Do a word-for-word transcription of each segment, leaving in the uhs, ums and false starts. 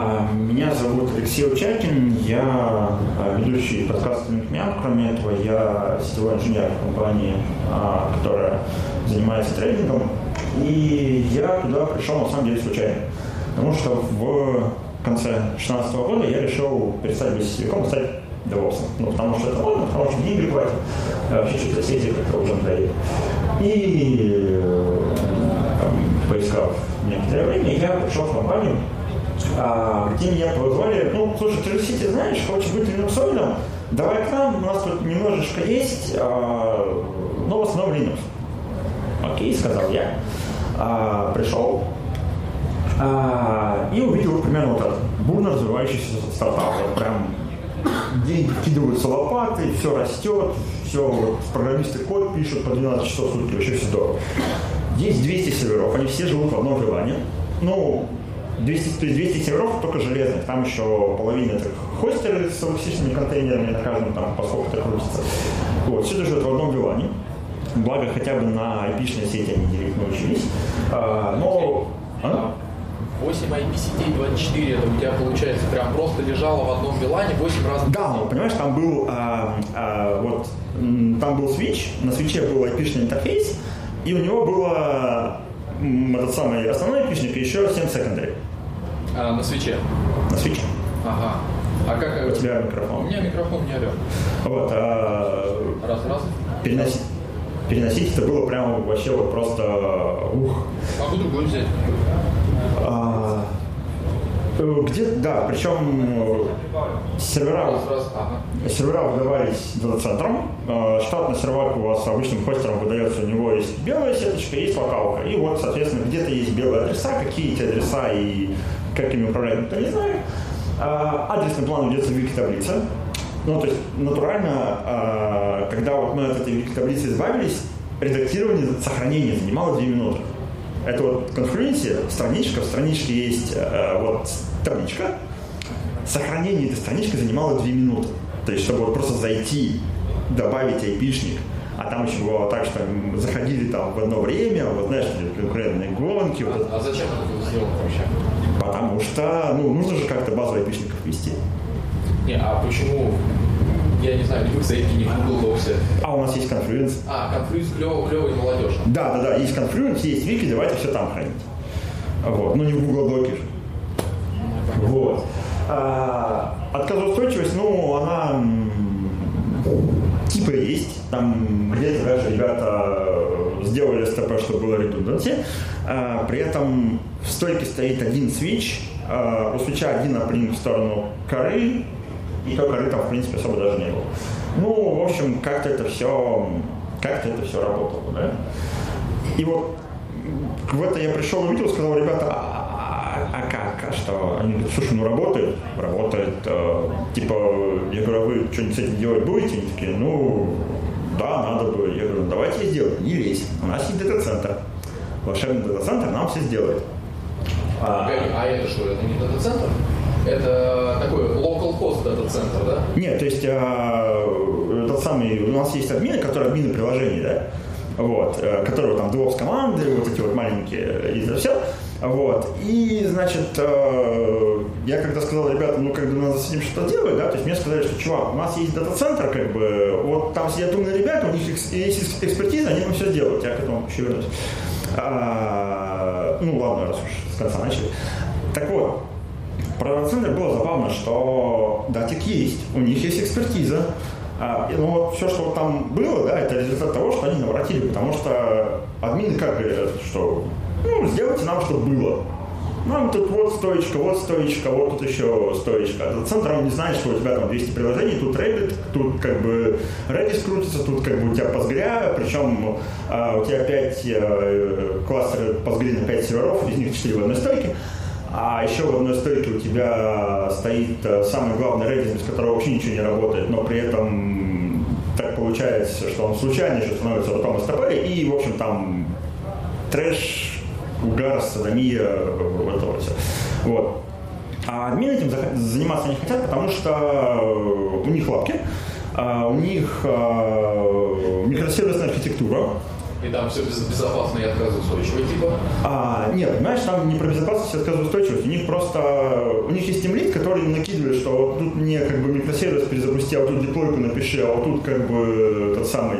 Меня зовут Алексей Учакин, я ведущий подкаста Микмян. Кроме этого, я сетевой инженер в компании, которая занимается трейдингом. И я туда пришел на самом деле случайно. Потому что в конце две тысячи шестнадцатого года я решил перестать быть сетевиком и стать девопсом. Ну, потому что это можно, потому что деньги платят, вообще что-то сети как-то уже надоело. И поискав некоторое время, я пришел в компанию, где меня позвали: ну, слушай, ты же сети знаешь, хочешь быть линуксоидом? Давай к нам, у нас тут немножечко есть, но в основном Linux. Окей, сказал я. Пришел и увидел примерно вот этот бурно развивающийся стартап. Вот прям деньги вкидываются лопатой, все растет, все, вот, программисты код пишут по двенадцать часов в сутки, вообще все здорово. Есть двести серверов, они все живут в одном желании. Ну, двести, то есть двести серверов только железных, там еще половина это хостеры с логистичными контейнерами, на каждом там по сколько-то крутится. Вот, все это живет в одном желании. Благо, хотя бы на ай пи-шной сети они делить научились. А, но... А? восемь ай пи-сетей, двадцать четыре, это у тебя, получается, прям просто лежало в одном билане восемь разных. Да, ну, понимаешь, там был, а, а, вот, там был свитч, на свитче был ай пи-шный интерфейс, и у него было м, этот самый основной ай пи-шник и еще семь secondary. А, на свитче? На свитче. Ага. А как... У тебя микрофон. У меня микрофон не орёт. Вот. А... Раз, раз. Переносить. Переносить это было прямо вообще вот просто ух. Могу другой взять. А, где, да, причем сервера, раз, раз, ага. сервера выдавались дата-центром. Штатный сервак у вас обычным хостером выдается, у него есть белая сеточка, есть локалка. И вот, соответственно, где-то есть белые адреса, какие эти адреса и как ими управлять, никто не знает. Адресный план ведется в вики-таблице. Ну, то есть, натурально, когда вот мы от этой вики-таблицы избавились, редактирование, сохранение занимало две минуты. Это вот конфлюенция, страничка, в страничке есть вот табличка. Сохранение этой странички занимало две минуты. То есть, чтобы вот просто зайти, добавить ай пи-шник, а там еще бывало так, что заходили там в одно время, вот знаешь, конкурентные гонки. А, вот. А зачем это сделать вообще? Потому что, ну, нужно же как-то базу ай пи-шников ввести. Не, а почему, я не знаю, ни в Excel, ни в Google Docs? А у нас есть Confluence. А, Confluence клево, клево и молодежно. Да, да, да, есть Confluence, есть Wiki, давайте все там хранить. Вот, ну не в Google Docs же. Вот. А, отказоустойчивость, ну, она м, типа есть. Там где-то даже ребята сделали эс ти пи, чтобы было redundancy. А, при этом в стойке стоит один свитч. Uh, у свитча один напрямик в сторону коры, и то коры там, в принципе, особо даже не было. Ну, в общем, как-то это все, как-то это все работало, да? И вот в это я пришел, увидел, сказал: ребята, а, а как, а что? Они говорят: слушай, ну работает, работает, uh, типа, я говорю: а вы что-нибудь с этим делать будете? Они такие: ну, да, надо бы. Я говорю: ну, давайте сделаем, не лезь, у нас есть дата-центр, волшебный дата-центр нам все сделает. А, а это что, это не дата-центр? Это такой local host дата-центр, да? Нет, то есть э, тот самый, у нас есть админы, которые админы приложений, да, вот, э, которые там DevOps команды, вот эти вот маленькие, и это все, вот, и, значит, э, я когда сказал: ребята, ну, как бы надо с этим что-то делать, да, то есть мне сказали, что, чувак, у нас есть дата-центр, как бы, вот там сидят умные ребята, у них есть экспертиза, они нам все сделают, я к этому еще вернусь. А, ну, ладно, раз уж с конца начали. Так вот, про дата-центр было забавно, что датик есть, у них есть экспертиза. А, ну вот все, что там было, да, это результат того, что они наворотили, потому что админы как говорят, что ну, сделайте нам, чтобы было. Нам тут вот стоечка, вот стоечка, вот тут еще стоечка. А дата-центр, он не знает, что у тебя там двести приложений, тут Rabbit, тут как бы Redis крутится, тут как бы у тебя Postgre, причем а, у тебя пять а, кластеры Postgre на пять серверов, из них четыре в одной стойке. А еще в одной стойке у тебя стоит самый главный Redis, без которого вообще ничего не работает, но при этом так получается, что он случайно еще становится ртом эс ти пи, и, в общем, там трэш, угар, садомия, вот это вот все. Вот. А админы этим заниматься не хотят, потому что у них лапки, у них микросервисная архитектура, И там все безопасно и отказоустойчиво, типа? А, нет, понимаешь, там не про безопасность и отказоустойчивость. У них просто, у них есть тимлид, который накидывает, что вот тут мне как бы микросервис перезапусти, а вот тут деплойку напиши, а вот тут как бы тот самый,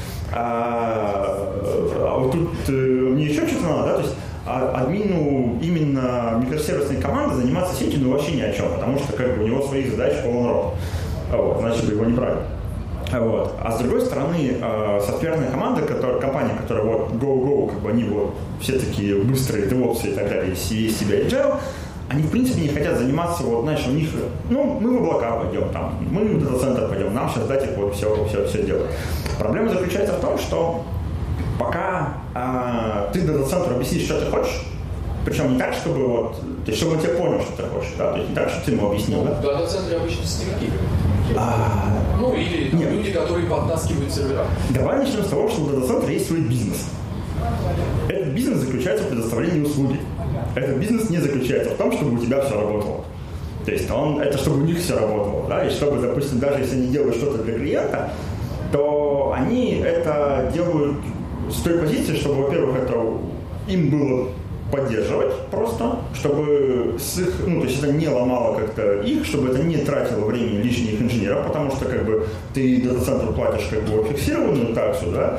а, а вот тут э, мне еще что-то надо, да, то есть а, админу именно микросервисной команды заниматься сетью, ну вообще ни о чем, потому что как бы у него своих задач полон рот, вот, иначе бы его не брали. Вот. А с другой стороны, э, софтверная команда, которая, компания, которая вот go-go, как бы они вот все такие быстрые девопсы и так далее, си ай, си би ай, agile, они в принципе не хотят заниматься, вот, знаешь, у них, ну, мы в облака пойдем, там, мы в дата-центр пойдем, нам сейчас дать их вот все, все, все делать. Проблема заключается в том, что пока э, ты дата-центру объяснишь, что ты хочешь, причем не так, чтобы вот, то есть, чтобы он тебя понял, что ты хочешь, да, то есть не так, чтобы ты ему объяснил, ну, да? В дата-центре обычно сетевики. А... Ну, или там, люди, которые подтаскивают сервера. Давай начнем с того, что у дата-центра есть свой бизнес. Этот бизнес заключается в предоставлении услуги. Этот бизнес не заключается в том, чтобы у тебя все работало. То есть он, это чтобы у них все работало. Да? И чтобы, допустим, даже если они делают что-то для клиента, то они это делают с той позиции, чтобы, во-первых, это им было поддерживать просто, чтобы с их, ну, то есть это не ломало как-то их, чтобы это не тратило времени лишних инженеров, потому что как бы ты дата-центру платишь как бы фиксированную таксу, да,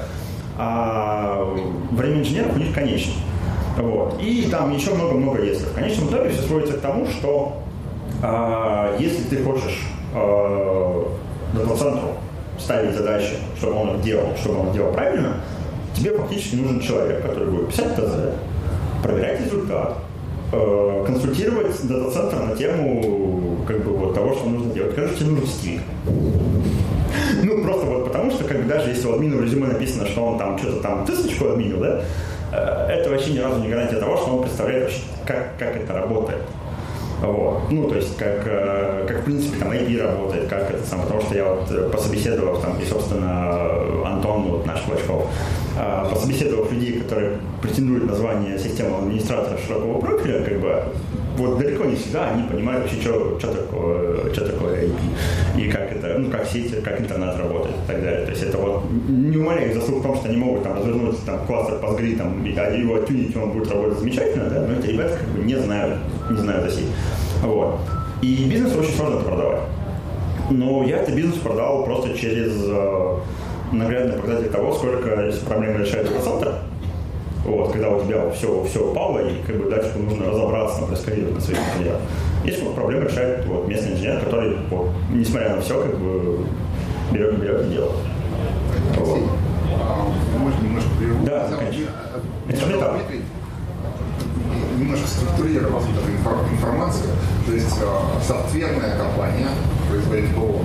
а время инженеров у них конечно. Вот. И там еще много-много если. В конечном итоге все сводится к тому, что а, если ты хочешь а, дата-центру ставить задачи, чтобы он их делал, чтобы он делал правильно, тебе фактически нужен человек, который будет писать ТЗ, проверять результат, э, консультировать дата-центр на тему как бы, вот, того, что нужно делать. Кажется, тебе нужен стиль. Ну, просто вот потому, что как бы, даже если у админа в резюме написано, что он там что-то там тысячку админил, да, э, это вообще ни разу не гарантия того, что он представляет вообще, как, как это работает. Вот. Ну, то есть, как, как, в принципе, там ай пи работает, как это сам, потому что я вот пособеседовав, там, и, собственно, Антон, вот, наш Клочков, пособеседовав людей, которые претендуют на звание системного администратора широкого профиля, как бы, вот далеко не всегда они понимают вообще, что, что такое, что такое ай пи, и как это, ну, как сеть, как интернет работает и так далее. То есть, это вот не умаляет заслуг в том, что они могут там развернуть там, кластер Postgre, там, и его оттюнить, он будет работать замечательно, да, но эти ребята как бы не знают, не знают о сети. Вот. И бизнес очень сложно это продавать. Но я этот бизнес продал просто через э, наглядный показатель того, сколько проблем решает дата-центр. Вот, когда у тебя все, все упало, и как бы дальше нужно разобраться, там, просканировать на своих инженерах. И сколько проблем решает вот, местный инженер, который, вот, несмотря на все, как бы берет, берет и делает. Вот. Можно немножко прерву? Да, конечно. Это не так. Немножко структурировать эту информацию. То есть софтверная компания производит ПО.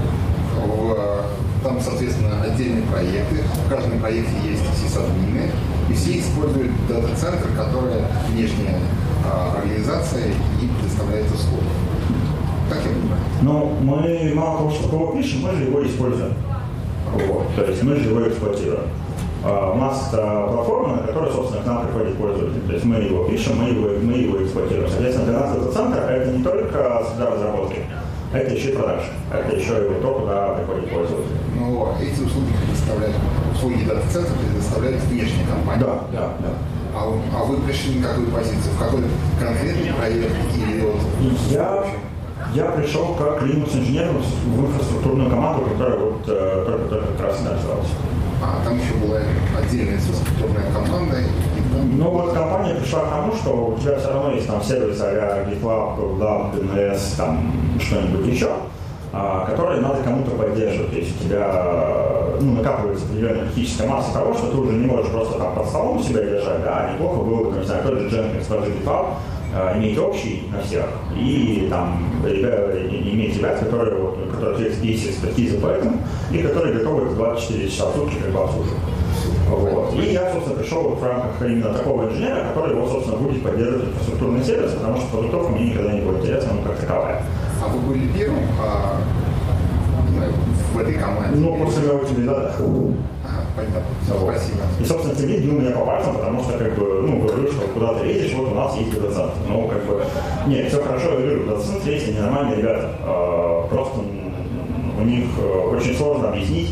Там, соответственно, отдельные проекты. В каждом проекте есть сисадмины. И все используют дата-центр, который внешняя организация и предоставляет услуги. Так я понимаю? Ну, мы мало того, что ПО пишем, мы же его используем. Вот. То есть мы же его эксплуатируем. Uh, у нас uh, платформа, на которой, собственно, к нам приходит пользователь. То есть мы его пишем, мы его, мы его эксплуатируем. Соответственно, для нас дата-центр – это не только среда разработки, это еще и продажи. Это еще и то, куда приходит пользователь. Но эти услуги предоставляют, услуги дата-центра предоставляют внешняя компания. Да, да, да. А, а вы пришли на какую позицию? В какой конкретный проект или вот? Я, я пришел как Linux-инженер в инфраструктурную команду, которая вот только-только как раз началась. А там еще была отдельная инфраструктурная команда. И... Ну вот компания пришла к тому, что у тебя все равно есть там сервисы а-ля GitLab, GitLab, ди эн эс, там что-нибудь еще, а, которые надо кому-то поддерживать. То есть у тебя ну, накапливается определенная критическая масса того, что ты уже не можешь просто там под столом у себя держать, да, а неплохо было бы, там, не знаю, тот же Jenkins, тот же GitLab, иметь общий на всех и там ребята, иметь ребят, которые, вот, у которых есть экспертиза по этому и которые готовы двадцать четыре часа в сутки как бы обслуживать. Вот. И я, собственно, пришел вот в рамках именно такого инженера, который его, собственно, будет поддерживать инфраструктурный сервис, потому что продуктовка мне никогда не будет интересна, ну, как таковая. А вы были первым а, в этой команде? Ну, после моего кандидата. Ага, понятно. Вот. Спасибо. И, собственно, тебе бил меня по пальцам, потому что, как бы, ну, говорю, что куда ты едешь, вот у нас есть дата-центр. Ну, как бы, нет, все хорошо, я говорю, в дата-центре есть ненормальные ребята. Просто у них очень сложно объяснить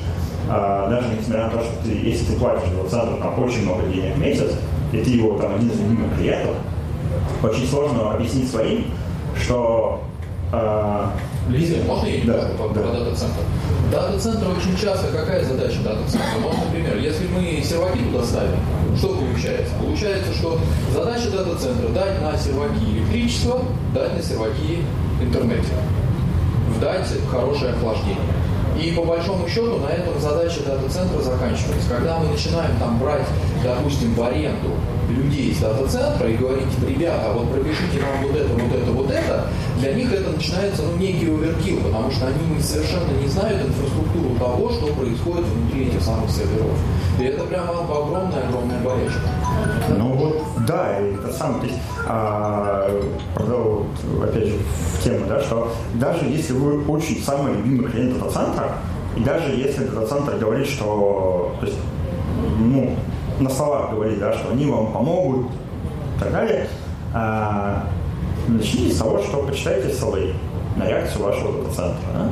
а, даже несмотря на то, что ты, если ты платишь дата-центру там очень много денег в месяц, и ты его там один из любимых клиентов, очень сложно объяснить своим, что... А... Лиза, можно я не да, про да. дата-центр? Дата-центр очень часто, какая задача дата-центра? Ну, например, если мы серваки туда ставим, что получается? Получается, что задача дата-центра дать на серваки электричество, дать на серваки интернет, дать хорошее охлаждение. И по большому счету на этом задача дата-центра заканчивается. Когда мы начинаем там брать, допустим, в аренду людей из дата-центра и говорить, ребята, вот пропишите нам вот это, вот это, вот это, для них это начинается ну, некий оверкилл, потому что они совершенно не знают инфраструктуру того, что происходит внутри этих самых серверов. И это прямо огромная-огромная болячка. Ну вот, да, и это самое, то есть, а, правда, вот, опять же, в тему, да, что даже если вы очень самый любимый клиент дата-центра, и даже если дата-центр говорит, что, то есть, ну, на словах говорит, да, что они вам помогут и так далее, а, начните с того, что почитайте эс эл эй на реакцию вашего дата-центра. Да?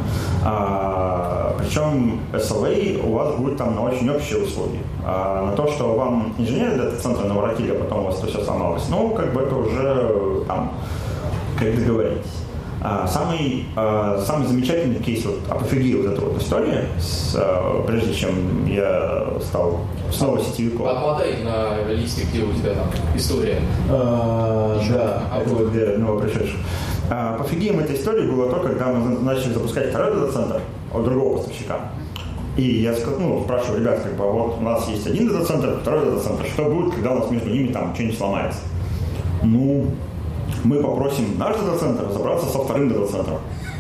А, причем эс эл эй у вас будет там на очень общие услуги. А, на то, что вам инженеры дата-центра наворотили, а потом у вас это все сломалось, ну, как бы это уже там, как договоритесь. А, самый, а, самый замечательный кейс, вот, апофегия вот эта вот история, с, а, прежде чем я стал снова сетевиком. Отмотай на листе, где у тебя там история. А, да, а это вот для новопришедших. А, апофегием этой истории было то, когда мы начали запускать второй дата-центр от другого поставщика. И я сказал, ну, спрашиваю, ребят, как бы, вот у нас есть один дата-центр, второй дата-центр, что будет, когда у нас между ними там что-нибудь сломается? Ну, мы попросим наш дата-центр разобраться со вторым дата-центром.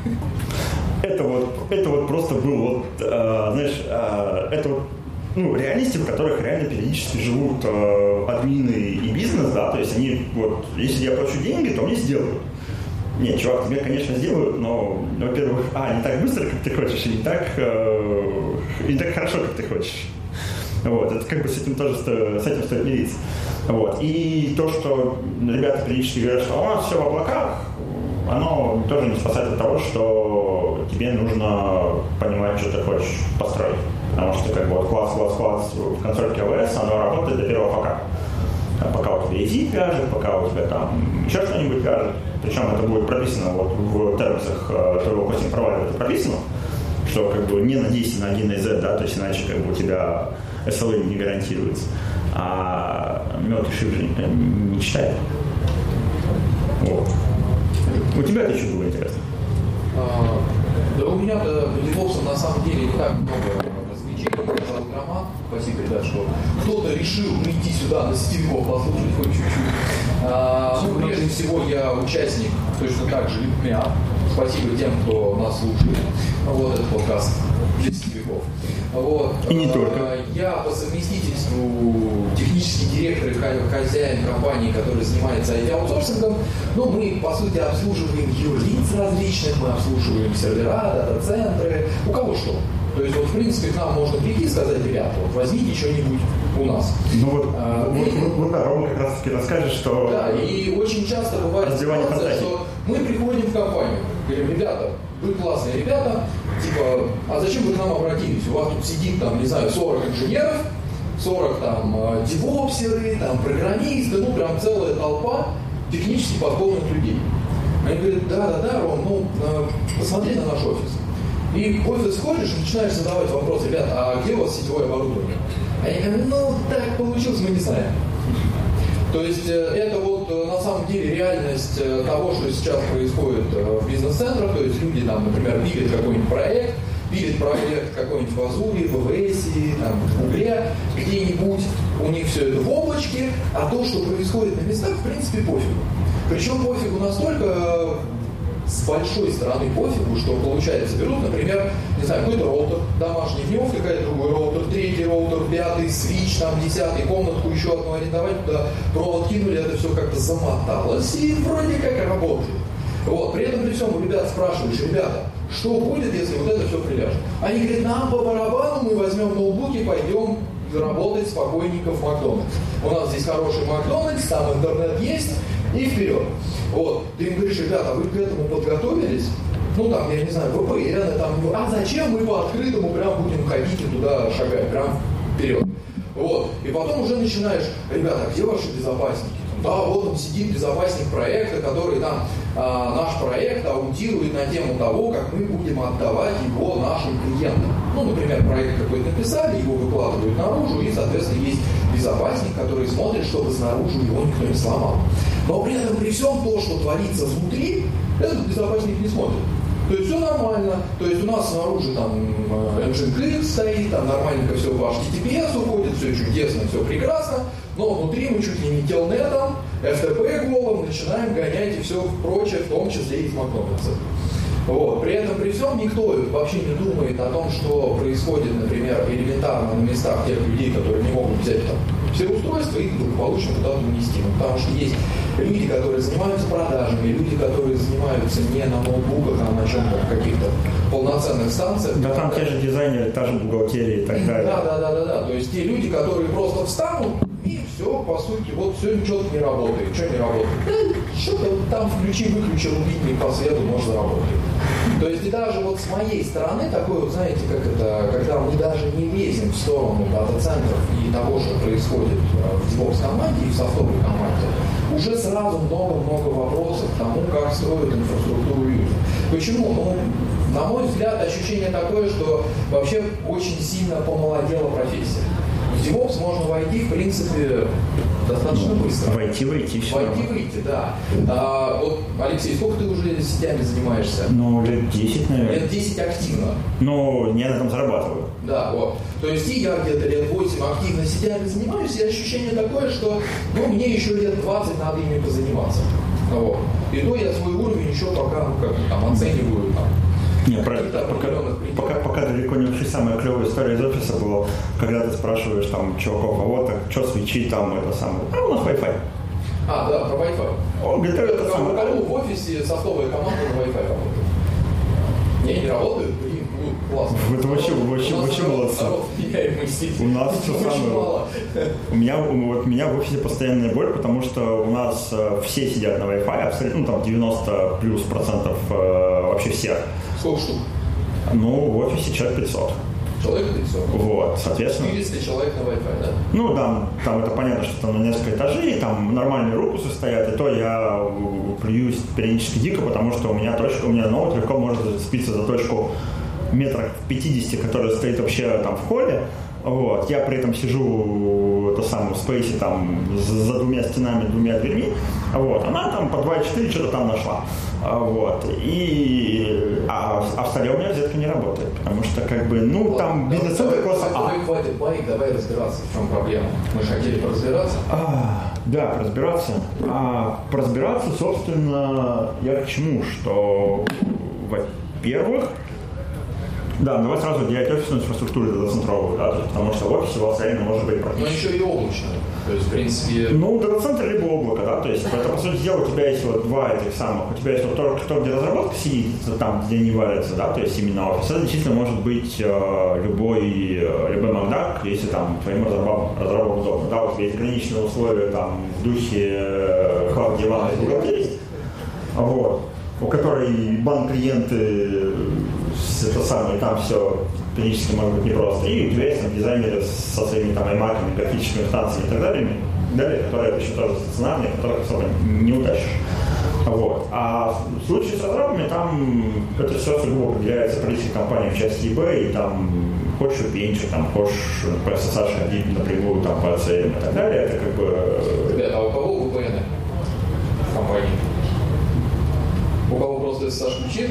Это вот, это вот просто был вот, э, знаешь, э, это вот, ну, реальности, в которых реально периодически живут э, админы и бизнес, да, то есть они, вот, если я плачу деньги, то мне сделают. Нет, чувак, тебе, конечно, сделают, но, во-первых, а, не так быстро, как ты хочешь, и не так, э, и не так хорошо, как ты хочешь. Вот, это как бы с этим тоже сто, с этим стоит мириться. Вот. И то, что ребята периодически говорят, что у нас все в облаках, оно тоже не спасает от того, что тебе нужно понимать, что ты хочешь построить. Потому что как бы вот класс, класс, класс в консольке эй дабл ю эс, оно работает до первого пока. Пока у тебя и зип вяжет, пока у тебя там еще что-нибудь вяжет. Причем это будет прописано вот в терминах твоего хостинг-провайдера, это прописано, что как бы не надейся на один из зет, да, то есть иначе как бы у тебя эс эл эй не гарантируется. А мед и шифр не читает. Вот. У тебя-то еще было интересно? А, да у меня-то DevOps на самом деле не так много развлечений. Я зовут Роман. Спасибо, ребят, что кто-то решил прийти сюда на сетевиков послушать хоть чуть-чуть. А, ну, прежде всего, я участник точно так же ЛитМЯ. Спасибо тем, кто нас слушает. Вот этот подкаст для сетевиков. Вот. И не только. Я по совместительству технический директор и хозяин компании, который занимается ай ти-аутсорсингом. Но мы, по сути, обслуживаем юрлиц различных, мы обслуживаем сервера, дата-центры, у кого что. То есть, вот, в принципе, к нам можно прийти и сказать, ребята, вот возьмите что-нибудь у нас. Ну вот, а, вот, и, вот, вот да, Рома как раз таки расскажет, что... Да, и очень часто бывает ситуация, что мы приходим в компанию, говорим, ребята, вы классные ребята, типа, а зачем вы к нам обратились? У вас тут сидит, там, не знаю, сорок инженеров, сорок там девопсеры, там, программисты, ну, прям целая толпа технически подкованных людей. Они говорят, да-да-да, Ром, ну, посмотри на наш офис. И в офис ходишь и начинаешь задавать вопрос, ребят, а где у вас сетевое оборудование? Они говорят, ну, так получилось, мы не знаем. То есть это вот на самом деле реальность того, что сейчас происходит в бизнес-центрах. То есть люди там, например, пилят какой-нибудь проект, пилят проект какой-нибудь в Азуре, в эй ви эс, там, в Гугле, где-нибудь, у них все это в облачке, а то, что происходит на местах, в принципе, пофигу. Причем пофигу настолько с большой стороны пофигу, что получается, берут, например, не знаю, какой-то роутер домашний, в него втыкает другой роутер, третий роутер, пятый, свич, там, десятый, комнатку еще одну арендовать, туда провод кинули, это все как-то замоталось и вроде как работает. Вот, при этом при всем у ребят спрашиваешь, ребята, что будет, если вот это все приляжет? Они говорят, нам по барабану, мы возьмем ноутбуки, пойдем работать спокойненько в Макдональдс. У нас здесь хороший Макдональдс, там интернет есть, и вперед. Вот. Ты им говоришь, ребята, вы к этому подготовились? ну там, я не знаю, вэ пэ эн, там, а зачем мы по открытому прям будем ходить и туда шагать, прям вперед. Вот. И потом уже начинаешь, ребята, где ваши безопасники? Да, вот он сидит, безопасник проекта, который там а, наш проект аудирует на тему того, как мы будем отдавать его нашим клиентам. Ну, например, проект какой-то написали, его выкладывают наружу, и, соответственно, есть безопасник, который смотрит, чтобы снаружи его никто не сломал. Но при этом, при всем то, что творится внутри, этот безопасник не смотрит. То есть все нормально, то есть у нас снаружи там Nginx стоит, там нормальненько все по эйч ти ти пи эс уходит, все чудесно, все прекрасно, но внутри мы чуть ли не телнетом, эф ти пи голым начинаем гонять и все прочее, в том числе и с Макдональдса. Вот. При этом, при всем, никто вообще не думает о том, что происходит, например, элементарно на местах тех людей, которые не могут взять там все устройства и благополучно куда-то унести. Потому что есть люди, которые занимаются продажами, люди, которые занимаются не на ноутбуках, а на чем-то, каких-то полноценных станциях. Да, там те же дизайнеры, та же бухгалтерия и так далее. Да, да, да, да, да. То есть те люди, которые просто встанут, и все, по сути, вот все, что-то не работает. Что не работает? Да, что-то там включи-выключи, рубильник по свету, может, заработает. То есть и даже вот с моей стороны, такой вот, знаете, как это, когда мы даже не лезем в сторону дата-центров и того, что происходит в DevOps-команде и в софтовой команде, уже сразу много-много вопросов к тому, как строят инфраструктуру юзер. Почему? Ну, на мой взгляд, ощущение такое, что вообще очень сильно помолодела профессия. В DevOps можно войти, в принципе, достаточно быстро. Войти, выйти, все. Войти, выйти, да. А, вот, Алексей, сколько ты уже сетями занимаешься? Ну, лет десять, наверное. Лет десять активно. Ну, я на этом зарабатываю. Да, вот. То есть и я где-то лет восемь активно сетями занимаюсь, и ощущение такое, что ну, мне еще лет двадцать надо ими позаниматься. Вот. И то я свой уровень еще пока ну, как там оцениваю там. Не, про, пока, пока, пока далеко не ушли, самая клевая история из офиса была, когда ты спрашиваешь там чуваков, а вот так, что свечи там, это самое, а у нас Wi-Fi. А, да, про Wi-Fi. Он говорит, это, это самое. У кого в офисе софтовая команда на Wi-Fi работает? Не, не работает, блин, ну, классно. Это вообще, вообще, вообще молодцы. У нас все самое. У меня, вот, у меня в офисе постоянная боль, потому что у нас э, все сидят на Wi-Fi, абсолютно, ну там девяносто плюс процентов э, вообще всех. Сколько штук? Ну, в офисе человек пятьсот. Человек пятьсот? Вот, соответственно. четыреста человек на Wi-Fi, да? Ну, там, там это понятно, что там на несколько этажей, там нормальные рукусы стоят, и то я плююсь периодически дико, потому что у меня точка, у меня ноут легко может зацепиться за точку метрах в пятидесяти, которая стоит вообще там в холле. Вот. Я при этом сижу то самое, в спейсе там за двумя стенами, двумя дверьми. Вот. Она там по два и четыре что-то там нашла. Вот. И... А, а в столе у меня розетка не работает, потому что как бы, ну, вот, там бизнес-центр класса А. Давай, хватит байк, давай разбираться, в чем проблема. Мы же хотели поразбираться. А, да, поразбираться. А поразбираться, собственно, я к чему? Что, во-первых, да, давай сразу делать офисную инфраструктуру дата-центровую, да, потому что в офисе у вас реально может быть практически. Но еще и облачную. То есть, в принципе... Ну, дата-центр либо облако, да, то есть, это, по сути дела, у тебя есть вот два этих самых, у тебя есть вот то, кто, где разработка сидит, там, где не варится, да, то есть именно офис, это действительно может быть э, любой, э, любой Макдак, если там твоим разработчикам удобно, да, у тебя есть ограниченные условия, там, в духе э, хлад дивана и бухгалтерии, вот, у которой банк-клиенты, это самое, там все периодически может быть непросто. И у тебя есть там дизайнеры со своими там аймаками, графическими станциями и так далее, далее, которые еще тоже стационарные, которых особо не утащишь. Вот. А в случае с разрабами там это все сугубо определяется политикой компании в части и бэ, и там хочешь меньше, там хочешь по эс эс эйч ходить напрямую там, по си эм и так далее. Это как бы... Ребята, а у кого ви пи эн в компании? У кого просто эс эс эйч ключи?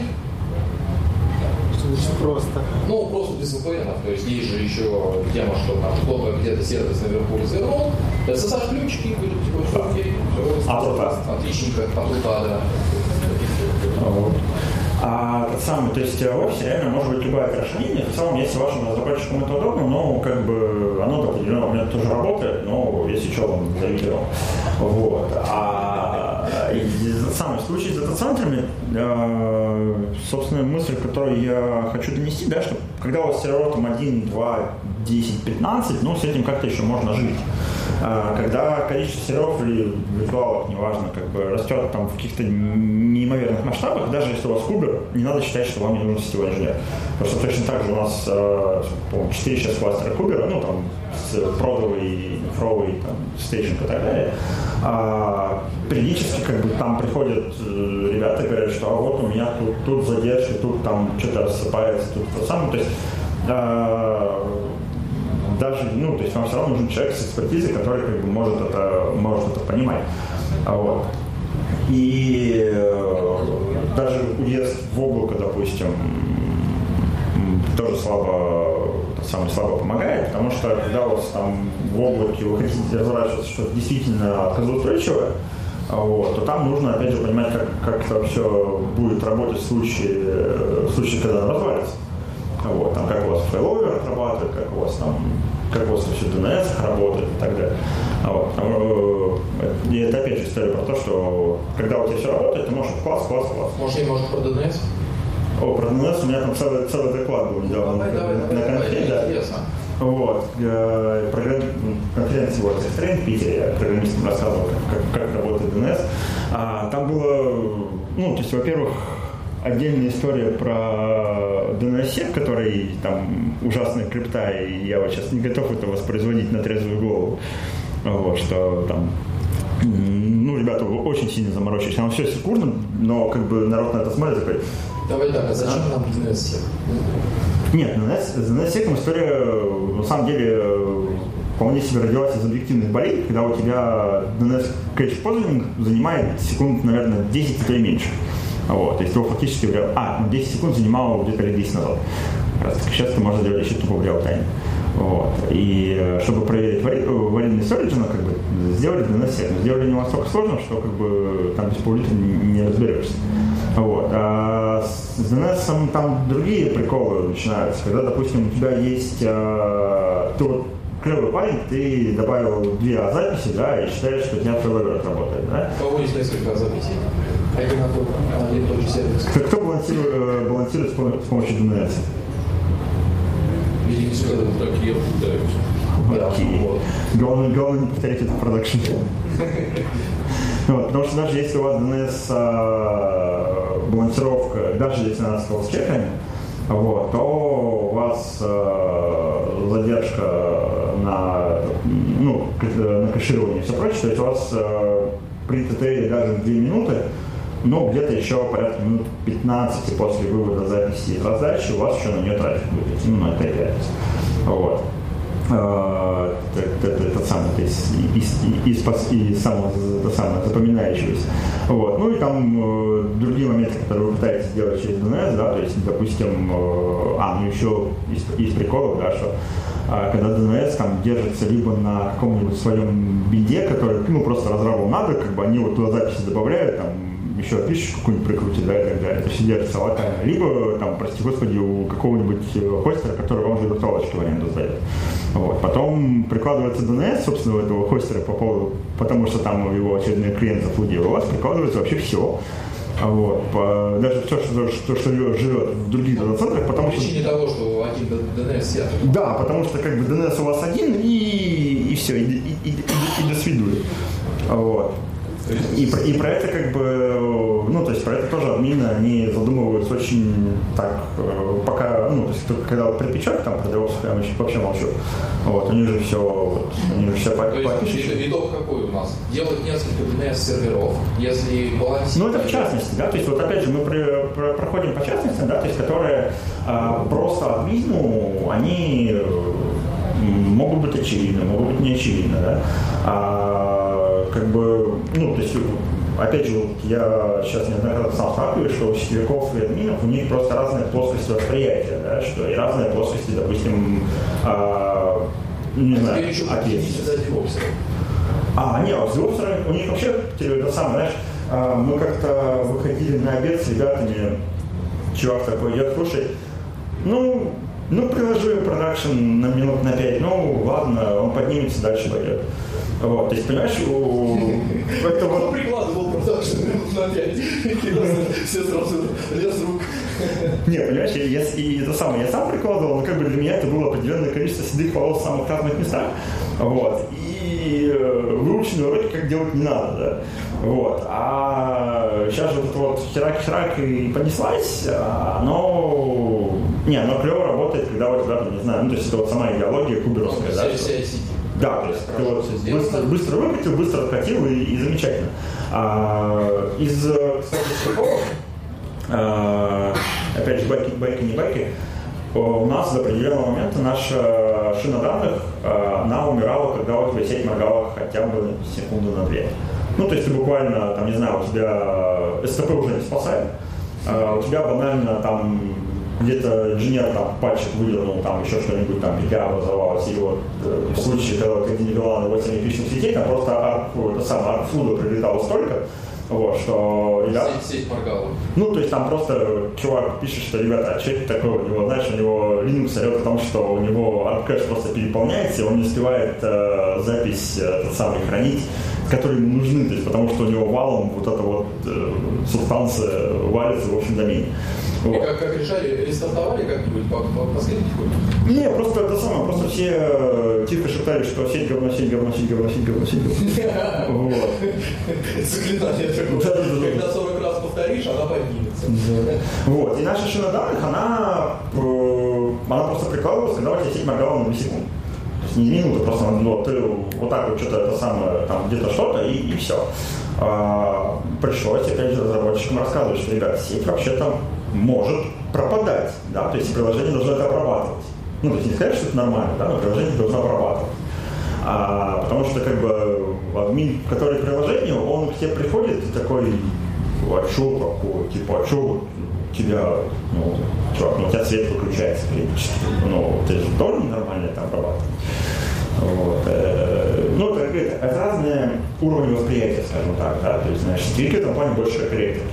Очень просто. Ну, просто без ви пи эн, то есть есть же еще тема, что там кто-то где-то сервис наверху развернул, эс эс эйч ключики, типа, все окей, все, а то так. Отличненько, а то да. Вот. А тот самый, то есть в офисе реально может быть любое расширение. В целом, если вашим разработчикам это удобно, но как бы оно до определенного момента тоже работает, но если что, он заведено. Вот. А самый случай с дата-центрами, собственно, мысль, которую я хочу донести, да, что когда у вас сервер там один, два, десять, пятнадцать, ну, с этим как-то еще можно жить. Когда количество серверов или виртуалок, неважно, как бы растет там в каких-то неимоверных масштабах, даже если у вас кубер, не надо считать, что вам не нужен сетевой инженер. Потому что точно так же у нас, по-моему, четыре сейчас кластера кубера, ну там с продовой, инфровой, там, стейшинг и так далее. А, периодически как бы там приходят ребята и говорят, что а вот у меня тут, тут задержка, тут там что-то рассыпается, тут то самое. То есть а, даже, ну, то есть вам все равно нужен человек с экспертизой, который как бы может это, может это понимать. А, вот. И э, даже уезд в облако, допустим, тоже слабо, самое слабо помогает, потому что когда у вас там в облаке вы хотите разворачиваться что-то действительно отказоустойчивое, вот, то там нужно опять же понимать, как, как это все будет работать в случае, в случае, когда оно развалится. Вот, там, как у вас фейловер отрабатывает, как у вас там, как у вас все ди эн эс работает и так далее. Вот, и это опять же история про то, что когда у тебя все работает, ты можешь класс, класс, класс. Может, немножко про ди эн эс? О, про ди эн эс у меня там целый, целый доклад был недавно давай, на, давай, на давай, конференции. Да. Интересно. Вот, э, программ... конференция вот Extreme в Питере, я программистам рассказывал, как, как, как работает ди эн эс. А, там было, ну, то есть, во-первых, отдельная история про ди эн эс-сек, который там ужасная крипта, и я вот сейчас не готов это воспроизводить на трезвую голову. Вот, что там, ну, ребята очень сильно заморочились. Там все секундно, но как бы народ на это смотрит такой. Давай так, а зачем нам ди эн эс-сек? Нет, с ди эн эс-секом история на самом деле вполне себе родилась из объективных болей, когда у тебя ди эн эс-кэш-позинг занимает секунд, наверное, десять или меньше. Вот, то есть его фактически в реал... А, ну десять секунд занимало где-то лет десять назад. Раз таки сейчас это можно сделать еще тупо в реал-тайме. Вот. И чтобы проверить валидность Origin, как бы сделали ди эн эс-сек. Но сделали не настолько сложно, что как бы там без паулита не разберешься. Вот. А с ди эн эс там другие приколы начинаются. Когда, допустим, у тебя есть а, ты вот клевый парень, ты добавил две записи, да, и считаешь, что у тебя фейловер работает, да? У кого есть несколько записей? Один на тот, один тот же сервис. Кто балансирует, балансирует с помощью ди эн эс? Видимо, сюда вот такие пытаются. Вот. Главное, главное не повторять это в продакшене. Вот, потому что даже если у вас ди эн эс а, балансировка, даже если она с чеками, вот, то у вас а, задержка на, ну, на кэширование и все прочее, то есть у вас а, при ТТ даже в две минуты, но где-то еще порядка минут пятнадцать после вывода записи из раздачи у вас еще на нее трафик будет. Ну, это реальность. Вот. Это, это, это самое, то есть из, из, из, из самого это самое, запоминающегося. Вот. Ну и там э, другие моменты, которые вы пытаетесь сделать через ди эн эс, да, то есть, допустим, э, а, ну еще из, из приколов, да, что э, когда ди эн эс там держится либо на каком-нибудь своем биде, который, ну, просто разрабам надо, как бы они вот туда записи добавляют, там, еще фишечку какую-нибудь прикрутить, да, и так далее, это все держится локально. Либо, там, прости господи, у какого-нибудь хостера, который вам же виртуалочку в аренду сдает. Вот. Потом прикладывается ди эн эс, собственно, у этого хостера, по поводу, потому что там его очередной клиент зафлудил. У вас прикладывается вообще все. Вот. По, даже все, что, что, что живет в других дата-центрах, потому что... По причине того, что один ди эн эс сетр. Да, потому что как бы ди эн эс у вас один, и, и все, и, и, и, и, и до свидули. Вот. И, и про это как бы, ну, то есть про это тоже админы, они задумываются очень так, пока, ну, то есть когда вот предпечаток там продавался, я вообще молчу, вот, они же все, вот, они же все по То есть видок какой у нас? Делать несколько ди эн эс-серверов, если балансировать... Ну, это в частности, да, то есть вот опять же мы при, про, проходим по частностям, да, то есть которые а, просто админу, они могут быть очевидны, могут быть не очевидны, да, а, как бы, ну, то есть, опять же, вот я сейчас неоднократно сам сталкиваюсь, что у сетевиков и админов у них просто разные плоскости восприятия, да, что и разные плоскости, допустим, а, не знаю, ответственности. А, нет, с девопсерами у них вообще это самое, знаешь, а, мы как-то выходили на обед с ребятами, чувак такой идет, слушай, ну, ну, приложу продакшн на минут на пять, ну, ладно, он поднимется, дальше пойдет. Вот, то есть, понимаешь, у... это вот... Он прикладывал продакшн минут на пять, и все сразу лез рук. Не, понимаешь, я, и это самое, я сам прикладывал, но как бы для меня это было определенное количество седых волос в самых разных местах, вот, и выученные уроки, как делать не надо, да, вот, а сейчас же вот это вот херак-херак и понеслась, но, не, оно клево работает, когда у тебя, не знаю, ну, то есть это вот сама идеология куберовская, ну, да, что, да, то есть ты вот быстро, быстро выкатил, быстро откатил и, и замечательно. А, из, кстати, стихов, а, опять же, байки, байки, не байки, у нас до определенного момента наша шина данных, она умирала, когда у тебя сеть моргала хотя бы секунду на две. Ну, то есть ты буквально, там, не знаю, у тебя эс тэ пэ уже не спасает, а у тебя банально там где-то инженер там пальчик выдернул, там еще что-нибудь, там петля образовалась, и вот э, в случае, когда вот не вела на восемь эпичных сетей, там просто арк, это самое, аркфлуда прилетало столько, вот, что ребята... Сеть, сеть моргала. Ну, то есть там просто чувак пишет, что, ребята, а что это такое у него, знаешь, у него Linux орет о том, что у него арк-кэш просто переполняется, и он не успевает э, запись э, тот самый хранить, которые ему нужны, то есть потому что у него валом вот эта вот э, субстанция валится в общем домене. Вот. И как, как решали, рестартовали как-нибудь по, по, по скриптику? Не, просто это самое, просто все тихо шептали, что сеть говно, сеть говно, сеть говно, сеть говно, сеть говно. Вот. Заклинание такое. Когда сорок раз повторишь, она поднимется. Вот. И наша шина данных, она, она просто прикладывалась, когда у тебя сеть моргала на две секунды. То есть не минуты, просто ну, ты вот так вот что-то это самое, там где-то что-то и, и все. А, пришлось опять же разработчикам рассказывать, что, ребята, сеть вообще-то может пропадать, да, то есть приложение должно это обрабатывать. Ну, то есть не сказать, что это нормально, да, но приложение должно обрабатывать. А, потому что, как бы, админ, который приложение, он к тебе приходит и такой, а что такое, типа, а что вот у тебя, ну, чувак, ну, у тебя свет выключается периодически, ну, ты же должен нормально это обрабатывать. Вот. Ну, это, это, это разные уровни восприятия, скажем так, да, то есть, знаешь, сетевики в этом плане больше как реакторы.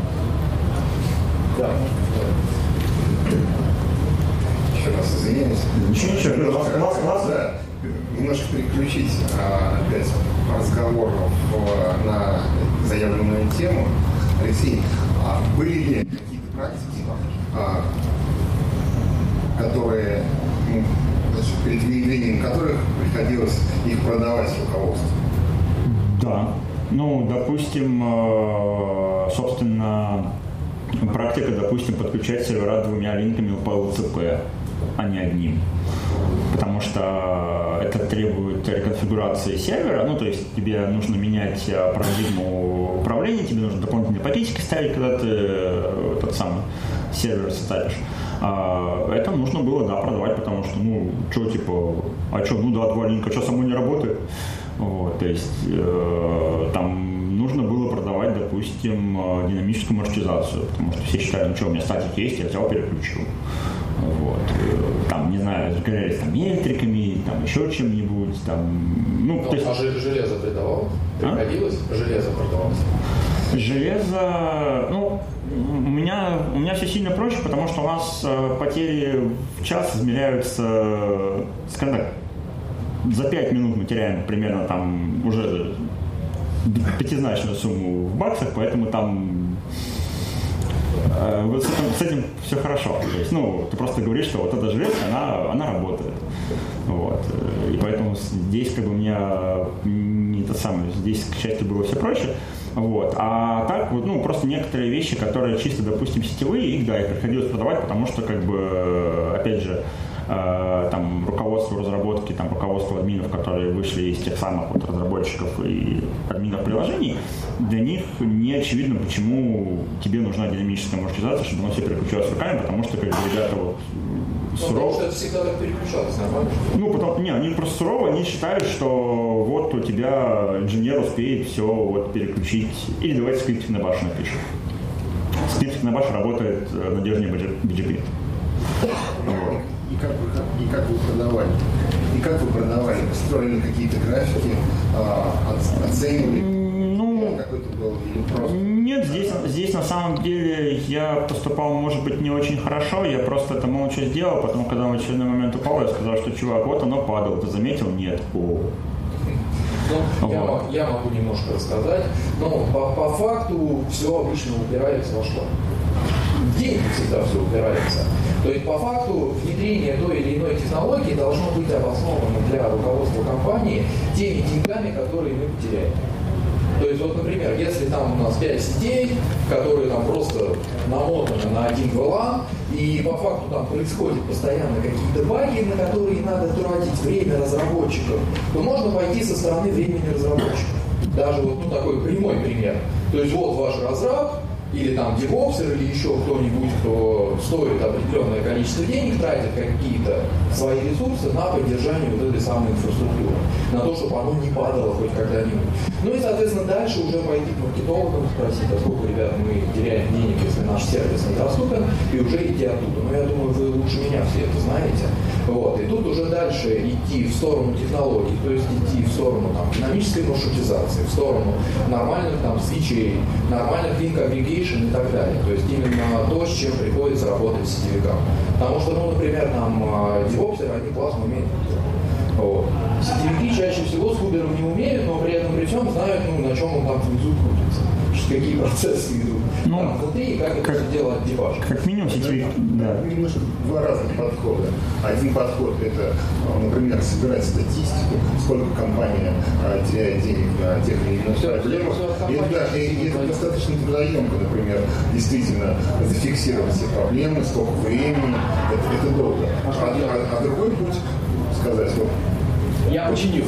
Да. Еще раз извиняюсь. Ничего, ничего. Немножко, у нас, у нас, да, немножко переключить а, опять разговор в, на заявленную тему. Алексей, а были ли какие-то практики, а, которые, ну, значит, перед внедрением которых приходилось их продавать руководству? Да. Ну, допустим, собственно, практика, допустим, подключать сервера двумя линками по эл си пи, а не одним. Потому что это требует реконфигурации сервера, ну, то есть тебе нужно менять парадигму управления, тебе нужно дополнительные пакетики ставить, когда ты этот самый сервер ставишь. Это нужно было, да, продавать, потому что, ну, что, типа, а что, ну да, два линка, что, само не работает? Вот, то есть э, там нужно было продавать, допустим, динамическую маршрутизацию, потому что все считали, ну что, у меня статик есть, я взял, переключил. Вот. Там, не знаю, сгорелись там метриками, там еще чем-нибудь, там, ну, ну то есть... А железо придавалось? Приходилось? А? Железо продавалось? Железо, ну, у меня, у меня все сильно проще, потому что у нас потери в час измеряются, скажем так, за пять минут мы теряем примерно там уже пятизначную сумму в баксах, поэтому там э, с, этим, с этим все хорошо. То есть, ну, ты просто говоришь, что вот эта железка, она, она работает. Вот. И поэтому здесь как бы у меня не то самое, здесь, к счастью, было все проще. Вот. А так вот, ну, просто некоторые вещи, которые чисто, допустим, сетевые, их, да, их приходилось продавать, потому что, как бы, опять же, э, там, руководство разработки, там, руководство админов, которые вышли из тех самых вот разработчиков и админов приложений, для них не очевидно, почему тебе нужна динамическая маршрутизация, чтобы оно все переключалось руками, потому что, как бы, ребята вот сурово... Потому что это всегда так переключалось, нормально? Ну, потому, не, они просто сурово, они считают, что вот у тебя инженер успеет все вот переключить. Или давайте скриптик на баш напишем. Скриптик на баш работает надежнее би джи пи. Вот. И как вы, и как вы продавали? И как вы продавали? Строили какие-то графики, оценивали? Ну, какой-то был или просто? Нет, здесь, здесь на самом деле я поступал, может быть, не очень хорошо, я просто это молча сделал, потом, когда в очередной момент упал, я сказал, что, чувак, вот оно падало, ты заметил? Нет. О. Ну, я, вот. я могу немножко рассказать, но по, по факту все обычно упирается во что? в деньги всегда все упирается. То есть, по факту, внедрение той или иной технологии должно быть обосновано для руководства компании теми деньгами, которые мы потеряем. То есть, вот, например, если там у нас пять сетей, которые там просто намотаны на один ви лан, и по факту там происходят постоянно какие-то баги, на которые надо тратить время разработчиков, то можно пойти со стороны времени разработчиков. Даже вот ну, такой прямой пример. То есть, вот ваш разраб, или там девопсер, или еще кто-нибудь, кто стоит определенное количество денег, тратит какие-то свои ресурсы на поддержание вот этой самой инфраструктуры, на то, чтобы оно не падало хоть когда-нибудь. Ну и, соответственно, дальше уже пойти к маркетологам, спросить, а сколько, ребят, мы теряем денег, если наш сервис недоступен, и уже идти оттуда. Но я думаю, вы лучше меня все это знаете. Вот. И тут уже дальше идти в сторону технологий, то есть идти в сторону там, динамической маршрутизации, в сторону нормальных там свитчей, нормальных link aggregation и так далее. То есть именно то, с чем приходится работать сетевикам. Потому что, ну, например, там девопсеры, они классно умеют. Вот. Сетевики чаще всего с Кубером не умеют, но при этом при всем знают, ну, на чем он там внизу крутится, какие процессы идут. Ну, там внутри, и как, как это все дело отдеважит. Как минимум сетевик, да. да. Немножко два разных подхода. Один подход – это, например, собирать статистику, сколько компания а, теряет денег на тех или иных проблемах. И это, и это достаточно трудоемко, например, действительно зафиксировать все проблемы, сколько времени, это, это долго. А, а, а другой путь – сказать, вот, я починил.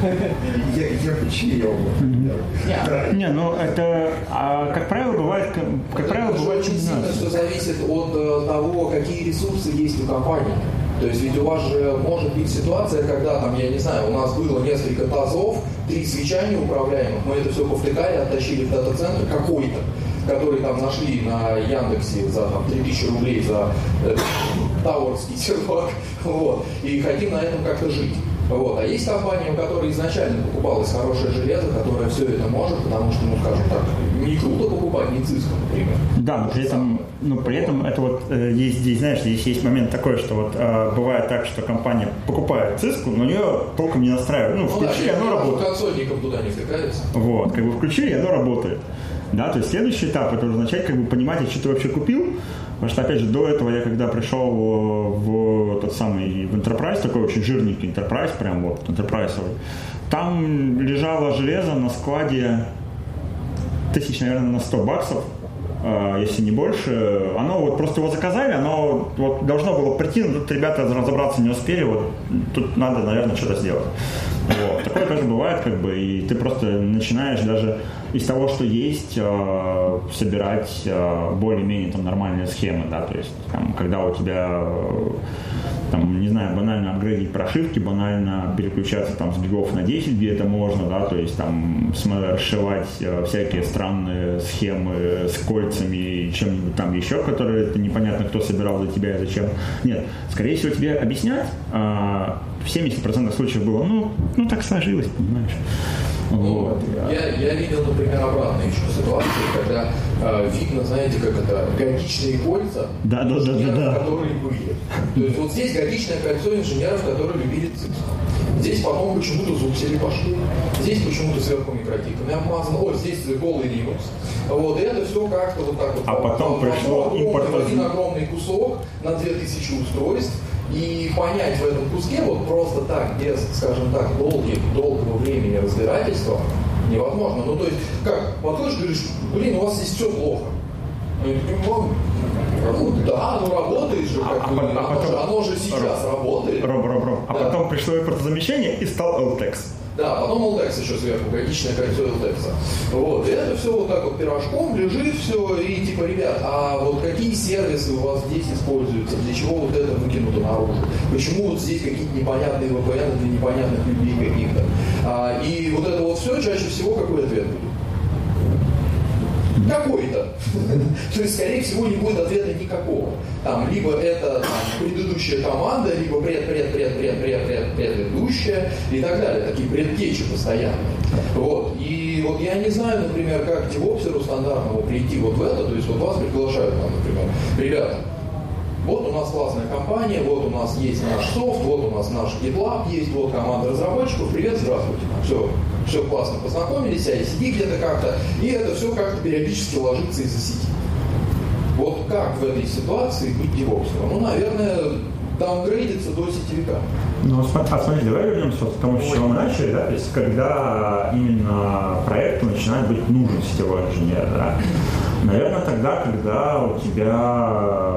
Я, я починил. Mm-hmm. Не, ну это, а, как правило, бывает, как, как правило, это бывает очень сильно все зависит от uh, того, какие ресурсы есть у компании. То есть ведь у вас же может быть ситуация, когда там, я не знаю, у нас было несколько тазов, три свеча неуправляемых, мы это все повтыкали, оттащили в дата-центр какой-то, который там нашли на Яндексе за там, три тысячи рублей за э, тауэрский сервак, вот, и хотим на этом как-то жить. Вот. А есть компания, у которой изначально покупалось хорошее железо, которое все это может, потому что, ну, скажем так, не круто покупать не Cisco, например. Да, но при этом, ну, при этом это вот э, есть здесь, знаешь, здесь есть момент такой, что вот э, бывает так, что компания покупает Cisco, но ее толком не настраивает. Ну, включили, ну, да, оно работает. Консольником туда не втыкается. Вот, как бы включили, оно работает. Да, то есть следующий этап это уже начать как бы понимать, а что ты вообще купил. Потому что, опять же, до этого я когда пришел в тот самый в Enterprise, такой очень жирненький Enterprise, прям вот Enterprise-овый, там лежало железо на складе тысяч, наверное, на сто баксов, если не больше. Оно вот просто его заказали, оно вот должно было прийти, но тут ребята разобраться не успели, вот тут надо, наверное, что-то сделать. Вот. Такое тоже бывает, как бы, и ты просто начинаешь даже из того, что есть, э, собирать э, более-менее там нормальные схемы, да, то есть, там, когда у тебя, э, там, не знаю, банально апгрейдить прошивки, банально переключаться там с гигов на десять, где это можно, да, то есть, там, расшивать э, всякие странные схемы с кольцами и чем-нибудь там еще, которые это непонятно, кто собирал для тебя и зачем. Нет, скорее всего, тебе объяснять, э, в семьдесят процентов случаев было, ну, ну так сложилось, понимаешь. Вот. Я, я видел, например, обратную еще ситуацию, когда э, видно, знаете, как это, годичные кольца да, да, инженеров, да, да, да. которые были. То есть вот здесь годичное кольцо инженеров, которые любили Cisco. Здесь потом почему-то зубсели пошли. Здесь почему-то сверху микротиками обмазано. Ой, здесь голый Linux. Вот, и это все как-то вот так вот. А потом пришло импорт. Один огромный кусок на две тысячи устройств. И понять в этом куске вот просто так, без, скажем так, долгих, долгого времени разбирательства невозможно. Ну, то есть, как, подходишь, говоришь, блин, у вас здесь все плохо. Ну, да, ну работает же, как а, бы, а, оно, потом, же, оно же сейчас Роб, работает. Роб, Роб, Роб. А да. Потом пришло импортозамещение и стал эл ти и экс. Да, потом эл ти и экс еще сверху, годичное кольцо эл ти и экс. Вот, и это все вот так вот пирожком лежит все, и типа, ребят, а вот какие сервисы у вас здесь используются, для чего вот это выкинуто наружу? Почему вот здесь какие-то непонятные ви пи эн для непонятных людей каких-то? А, и вот это вот все чаще всего какой ответ будет? Какой-то. То есть, скорее всего, не будет ответа никакого. Там, либо это там, предыдущая команда, либо пред-пред-пред-пред-пред-пред-предыдущая и так далее. Такие предтечи постоянные. Вот. И вот я не знаю, например, как девопсеру стандартному прийти вот в это. То есть, вот вас приглашают, там, например, ребята, вот у нас классная компания, вот у нас есть наш софт, вот у нас наш GitLab есть, вот команда разработчиков, привет, здравствуйте. Все, все классно, познакомились, ай си ди где-то как-то, и это все как-то периодически ложится из-за сети. Вот как в этой ситуации быть девопсом? Ну, наверное, даунгрейдиться до сетевика. Ну, а смотри, давай вернемся к тому, с чего мы начали, да, то есть когда именно проекту начинает быть нужен сетевой инженер, да, наверное, тогда, когда у тебя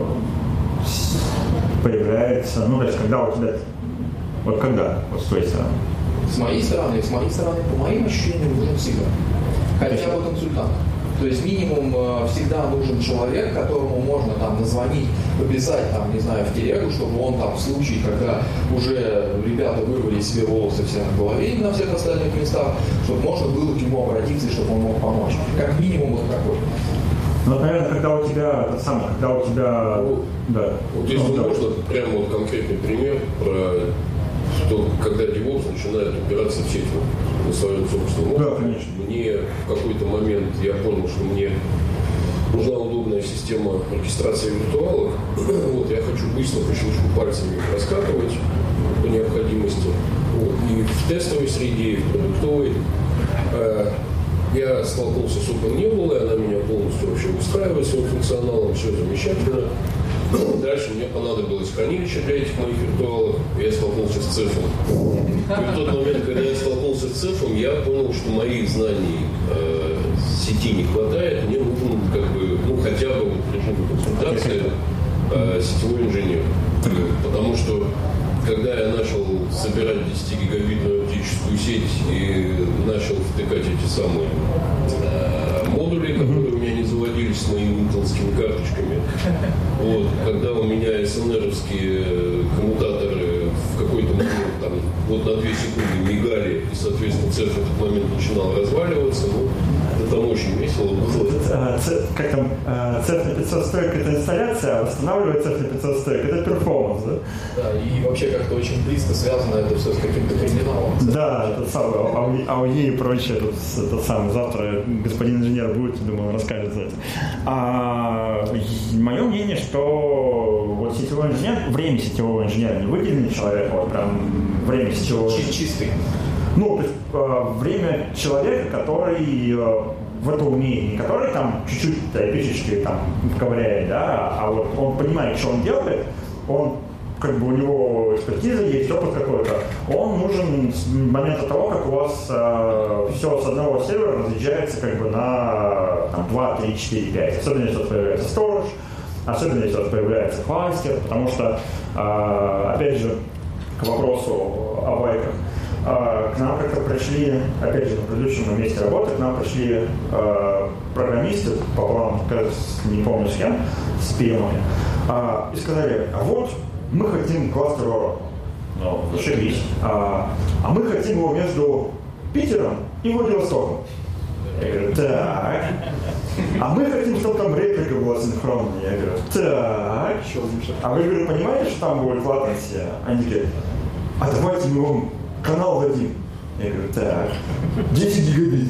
появляется, ну, то есть когда у тебя, вот когда, вот с твоей стороны? С моей стороны, с моей стороны, по моим ощущениям, нужен всегда, хотя бы консультант. То есть минимум всегда нужен человек, которому можно там назвонить, пописать там, не знаю, в телегу, чтобы он там в случае, когда уже ребята вырвали себе волосы все на голове и на всех остальных местах, чтобы можно было к нему обратиться и чтобы он мог помочь. Как минимум вот такой. Ну, наверное, когда у тебя, это самое, когда у тебя, ну, да. Вот если ну, можно, да. Прямо вот конкретный пример про то, когда DevOps начинает упираться в сеть на своем собственном опыте. Да, конечно. Мне в какой-то момент я понял, что мне нужна удобная система оркестрации виртуалок. Вот, я хочу быстро по щелчку пальцами их раскатывать по необходимости. Вот, и в тестовой среде, и в продуктовой. Я столкнулся с OpenNebula, она меня полностью вообще устраивает своим функционалом, все замечательно. Дальше мне понадобилось хранилище для этих моих виртуалов, и я столкнулся с цефом. И в тот момент, когда я столкнулся с цефом, я понял, что моих знаний э, сети не хватает, мне нужен как бы, ну, хотя бы вот в режиме консультации э, сетевой инженер. Потому что когда я начал собирать десятигигабитную оптическую сеть и начал втыкать эти самые э, модули, которые у меня не заводились с моими интелскими карточками, вот, когда у меня эс эн эр-овские коммутаторы в какой-то момент там, вот на две секунды мигали, и, соответственно, цеф в этот момент начинал разваливаться, ну, это там очень весело было. Как там, цеф на пятьсот строек это инсталляция, а восстанавливать цеф на пятьсот строек это перформанс, да? Да, и вообще как-то очень близко связано это все с каким-то криминалом. Да, это самое, АУЕ и прочее, это, это самое, завтра господин инженер будет, думаю, он расскажет за это. А, мое мнение, что вот сетевой инженер, время сетевого инженера, не выделенный человек, вот прям время сетевого... Чистый. Ну, то есть время человека, который в это умеет, не который там чуть-чуть эпически там ковыряет, да, а вот он понимает, что он делает, он как бы у него экспертиза есть, опыт какой-то, он нужен с момента того, как у вас э, все с одного сервера разъезжается как бы на там, два, три, четыре, пять. Особенно если у вас появляется storage, особенно если у вас появляется кластер, потому что, э, опять же, к вопросу о байках, э, к нам как-то пришли, опять же, на предыдущем месте работы, к нам пришли э, программисты, пополам, не помню с кем, с пи эм, э, и сказали, а вот мы хотим кластер Oracle. Ну, зашибись. А, а мы хотим его между Питером и Владивостоком. Я говорю, так. А мы хотим, чтобы там реплика была синхронная. Я говорю, так. А вы, говорю, понимаете, что там будет латенция? Они говорят, а давайте мы вам канал дадим. Я говорю, так. десять гигабит.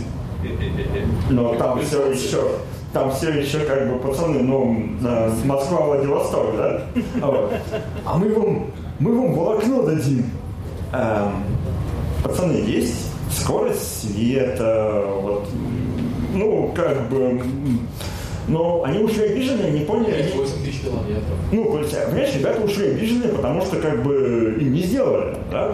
Но там все еще... Там все еще как бы пацаны, ну, Москва, Владивосток, да? Вот. А мы вам, мы вам волокно дадим. Эм, пацаны, есть скорость света, вот, ну, как бы, но они ушли обиженные, не поняли. восемь тысяч километров. Ну, понимаешь, ребята ушли обиженные, потому что как бы им не сделали, да?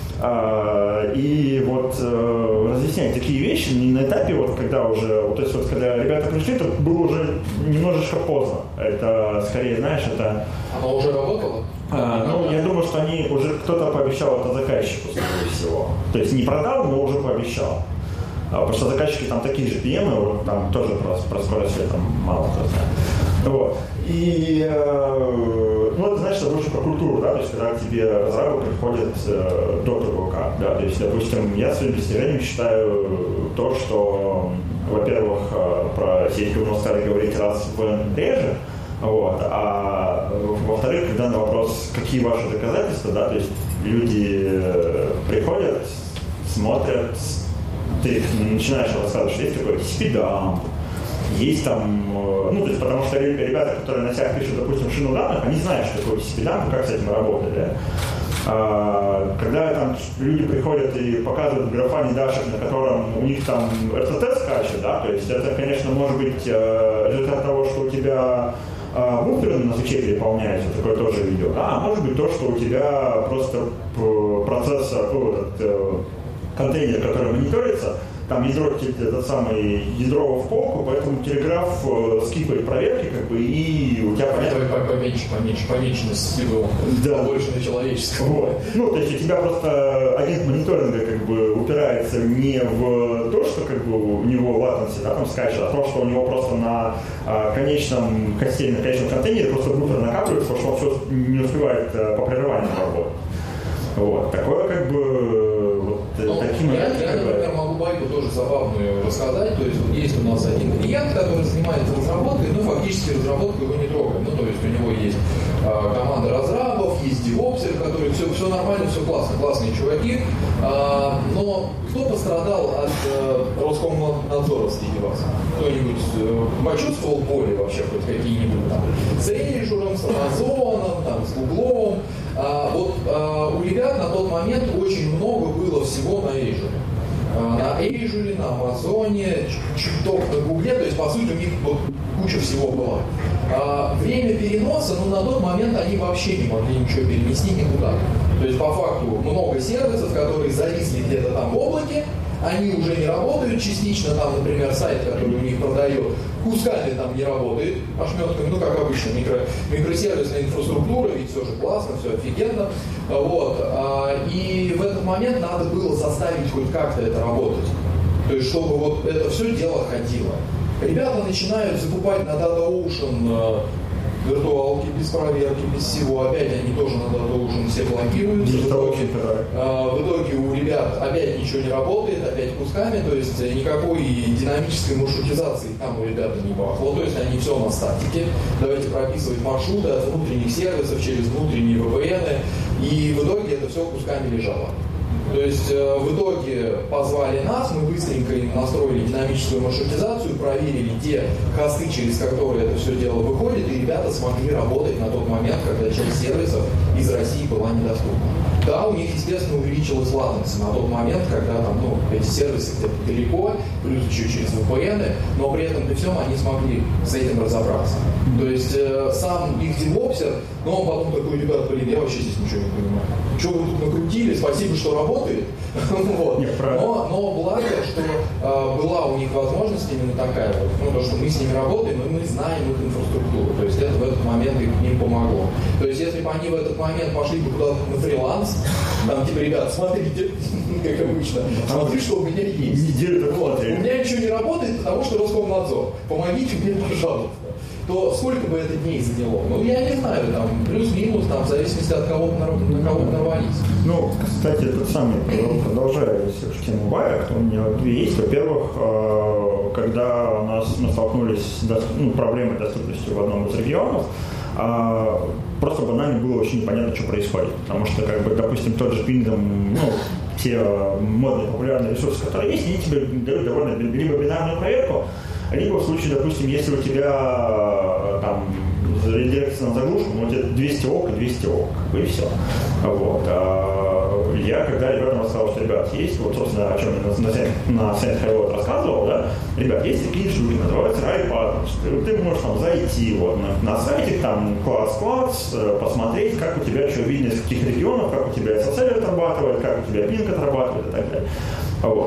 А, и вот э, разъяснять такие вещи не на этапе, вот когда уже, вот, то есть вот когда ребята пришли, то было уже немножечко поздно. Это скорее, знаешь, это... Оно уже работало? А, ну, я думаю, что они уже, кто-то пообещал это заказчику, скорее всего. То есть не продал, но уже пообещал. А, потому что заказчики там такие же пи эм, вот, там тоже про, про скорость света мало кто знает. Вот. И, э, ну, это, знаешь, это больше про культуру, да, то есть, когда к тебе разрабы приходят э, до того, как, да, то есть, допустим, я своим достижением считаю то, что, во-первых, э, про сеть мы стали говорить раз в реже, вот, а во-вторых, когда на вопрос, какие ваши доказательства, да, то есть, люди приходят, смотрят, ты начинаешь рассказывать, что есть такой спидам, есть там, ну, то есть, потому что ребята, которые на сях пишут, допустим, шину данных, они знают, что такое ти си пи-дамп, как с этим работать, да? А, когда там люди приходят и показывают графани дашек, на котором у них там эр ти ти скачет, да, то есть это, конечно, может быть результат того, что у тебя буферы на свече переполняются, такое тоже видео, да, а может быть то, что у тебя просто процессор, ну, этот, контейнер, который мониторится, там ядро, этот самый ядро в полку, поэтому телеграф э, скипает проверки, как бы, и у тебя понятно... Поменьше, поменьше, поменьше на ядро, да. Побольше на человеческого. Вот. Ну, то есть у тебя просто агент мониторинга, как бы, упирается не в то, что, как бы, у него latency, да, там скачет, а то, что у него просто на а, конечном косте, на конечном контейнере просто буфер накапливается, потому что он все не успевает а, по прерыванию работать. Вот. Такое, как бы, вот ну, таким... Я, я, например, могу байку тоже забавную рассказать. То есть вот есть у нас один клиент, который занимается разработкой, но фактически разработку его не трогаем. Ну, то есть у него есть э, команда разрабов, есть девопсеры, которые все, все нормально, все классно, классные чуваки. Э, но кто пострадал от э, Роскомнадзора среди вас? Кто-нибудь э, почувствовал боли вообще хоть какие-нибудь там с Azure, с Amazon, там, с Google? А, вот а, у ребят на тот момент очень много было всего на Azure. А, на Azure, на Амазоне, чуток на Гугле, то есть по сути у них вот, куча всего была. А, время переноса, ну на тот момент они вообще не могли ничего перенести никуда. То есть по факту много сервисов, которые зависли где-то там в облаке, они уже не работают частично, там, например, сайт, который у них продает, кусками там не работает, ошметками, ну, как обычно, микро, микросервисная инфраструктура, ведь все же классно, все офигенно, вот, и в этот момент надо было заставить хоть как-то это работать, то есть, чтобы вот это все дело ходило. Ребята начинают закупать на DataOcean виртуалки без проверки, без всего. Опять они тоже на DataOcean все блокируются. В итоге, э, в итоге у ребят опять ничего не работает, опять кусками, то есть никакой динамической маршрутизации там у ребят не пахло. То есть они все на статике. Давайте прописывать маршруты от внутренних сервисов через внутренние ви пи эн. И в итоге это все кусками лежало. То есть э, в итоге позвали нас, мы быстренько им настроили динамическую маршрутизацию, проверили те хосты, через которые это все дело выходит, и ребята смогли работать на тот момент, когда часть сервисов из России была недоступна. Да, у них, естественно, увеличилась latency на тот момент, когда там, ну, эти сервисы где-то далеко, плюс еще через ви пи эн, но при этом при всем они смогли с этим разобраться. То есть э, сам их девопсер, но он потом такой: ребят, блин, я вообще здесь ничего не понимаю. Что вы тут накрутили, спасибо, что работает. вот. но, но благо, что э, была у них возможность именно такая, вот, ну, то, что мы с ними работаем, и мы знаем их инфраструктуру. То есть это в этот момент им помогло. То есть если бы они в этот момент пошли бы куда-то на фриланс, там типа: ребят, смотрите, как обычно, смотри, что у меня есть. Вот. У меня ничего не работает, потому что Роскомнадзор. Помогите мне, пожалуйста. То сколько бы это дней заняло? Ну, я не знаю, там, плюс-минус, там, в зависимости от кого-то на, на кого-то нарвались. Ну, кстати, этот самый, продолжая тему баек, у меня две есть. Во-первых, когда у нас мы столкнулись с ну, проблемой доступности в одном из регионов, просто банально было очень непонятно, что происходит. Потому что, как бы, допустим, тот же Ping, ну, те модные популярные ресурсы, которые есть, они тебе дают довольно либо бинарную проверку, либо в случае, допустим, если у тебя там редирекция на заглушку, ну, у тебя двести ок и двести ок, и все. Вот. А я, когда ребятам рассказал, что, ребят, есть, вот, собственно, о чем я на, на Saint Hello рассказывал, да, ребят, есть такие штуки, называются RaiPatterns. Ты можешь там зайти вот на, на сайте, там, класс-класс, посмотреть, как у тебя что видно из каких регионов, как у тебя эс эс эл отрабатывает, как у тебя пинг отрабатывает и так далее. Вот.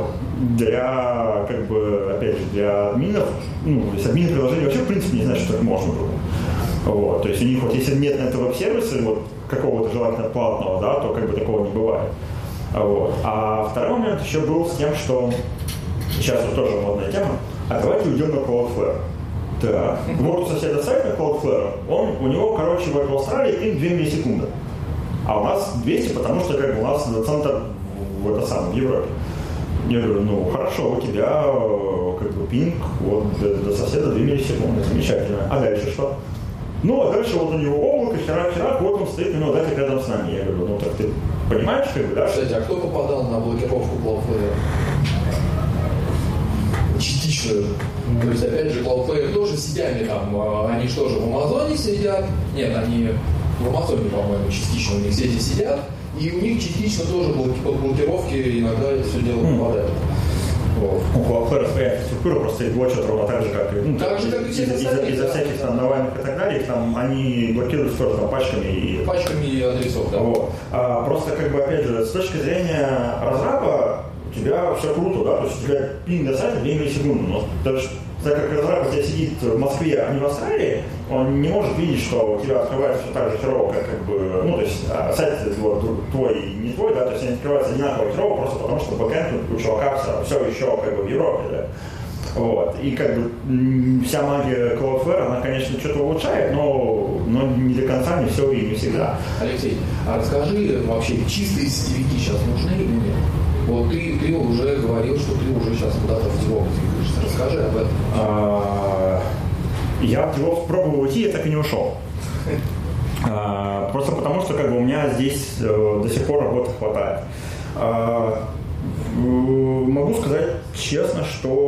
Для, как бы, опять же, для админов, ну, то есть админы приложения вообще, в принципе, не знают, что так можно было. Вот. То есть у них вот, если нет на это веб-сервиса, вот, какого-то желательно платного, да, то как бы такого не бывает. Вот. А второй момент еще был с тем, что сейчас вот тоже модная тема, а давайте уйдем на Cloudflare. Да. Вот у соседа сайт на Cloudflare, он, у него, короче, в Австралии им две миллисекунды. А у нас двести, потому что как бы у нас центр в это самое, в Европе. Я говорю: ну хорошо, у тебя как бы пинг вот до, до соседа две миллисекунды, замечательно. А дальше что? Ну, а дальше вот у него облако, херак-херак, вот он стоит минут датик рядом с нами. Я говорю: ну так ты понимаешь, как бы, да? Кстати, а кто попадал на блокировку Cloudflare? Частично. То есть, опять же, Cloudflare тоже сетями там, они что же в Амазоне сидят? Нет, они в Амазоне, по-моему, частично у них сети сидят. И у них частично тоже под блокировки иногда это все дело попадает. Вот. У Cloudflare своя структура просто их блочат ровно так же, как и ну, так же, как и все из-за, из-за, из-за всяких там навальных и так далее, их там они блокируют тоже там пачками и пачками адресов, да. Вот. А, просто как бы опять же с точки зрения разраба у тебя все круто, да, то есть у тебя пинг до сайта две миллисекунды, но даже так как разраб у тебя сидит в Москве, а не в Австралии, он не может видеть, что у тебя открывается все так же херово, как, как бы, ну, то есть а, сайт вот, твой и не твой, да, то есть они открываются одинаково херово, просто потому что бэкэнд у чувака все, все еще как бы в Европе, да. Вот. И как бы вся магия Cloudflare, она, конечно, что-то улучшает, но, но не до конца, не все и не всегда. Алексей, а расскажи вообще, чистые сетевики сейчас нужны или нет? Вот ты, ты уже говорил, что ты уже сейчас куда-то в DevOps двигаешься. Расскажи об этом. А, я в DevOps пробовал уйти, я так и не ушел. А, просто потому, что как бы у меня здесь э, до сих пор работы хватает. А, могу сказать честно,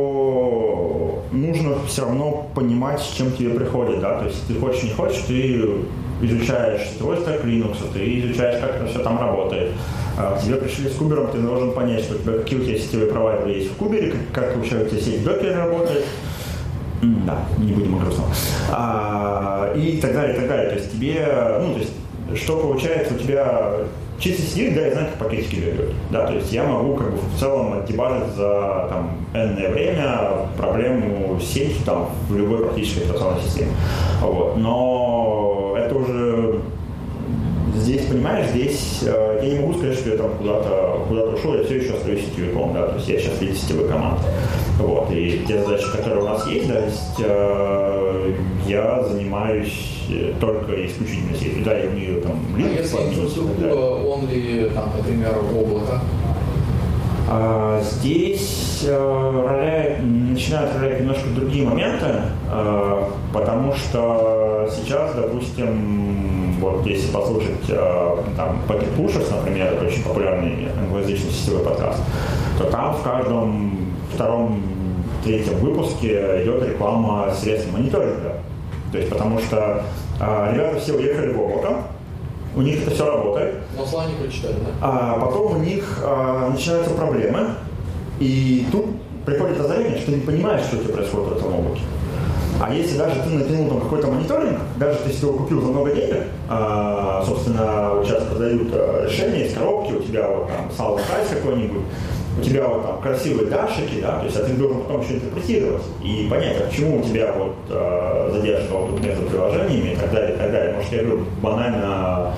что нужно все равно понимать, с чем тебе приходит, да, то есть ты хочешь, не хочешь, ты изучаешь сетевой стек Linux, ты изучаешь, как это все там работает. А тебе пришли с кубером, ты должен понять, что у тебя, какие у тебя сетевые провайдеры есть в кубере, как, как вообще у тебя сеть в докере работает. Да, не будем о грустном. А, и так далее, и так далее. То есть тебе, ну, то есть, что получается у тебя чистый сетевик, да, я знаю, как пакетики бегают. Да, то есть я могу как бы в целом отдебажить за там энное время проблему сети там в любой практически операционной системе. Вот. Но это уже здесь, понимаешь, здесь э, я не могу сказать, что я там куда-то, куда-то ушел, я все еще остаюсь сетевиком, да, то есть я сейчас лидер сетевой команды. Вот, и те задачи, которые у нас есть, да, есть э, я занимаюсь только исключительно сетью, да, я умею там лидер. А если инфраструктура, он ли, там, например, облако? А, здесь э, роляет, начинают ролять немножко другие моменты, э, потому что сейчас, допустим, вот если послушать э, там Packet Pushers, например, это очень популярный англоязычный сетевой подкаст, то там в каждом втором, третьем выпуске идет реклама средств мониторинга. То есть потому что э, ребята все уехали в облако, у них это все работает. Но слайд не прочитали, да? А потом у них а, начинаются проблемы, и тут приходит озарение, что ты не понимаешь, что у тебя происходит в этом облаке. А если даже ты натянул там какой-то мониторинг, даже если ты его купил за много денег, а, собственно, вот сейчас продают а, решения из коробки, у тебя вот там саунд-прайс какой-нибудь, у тебя вот там красивые дашики, да, то есть а ты должен потом еще интерпретировать и понять, а почему у тебя вот э, задержка вот между приложениями и так далее, и так далее. Может, я говорю, банально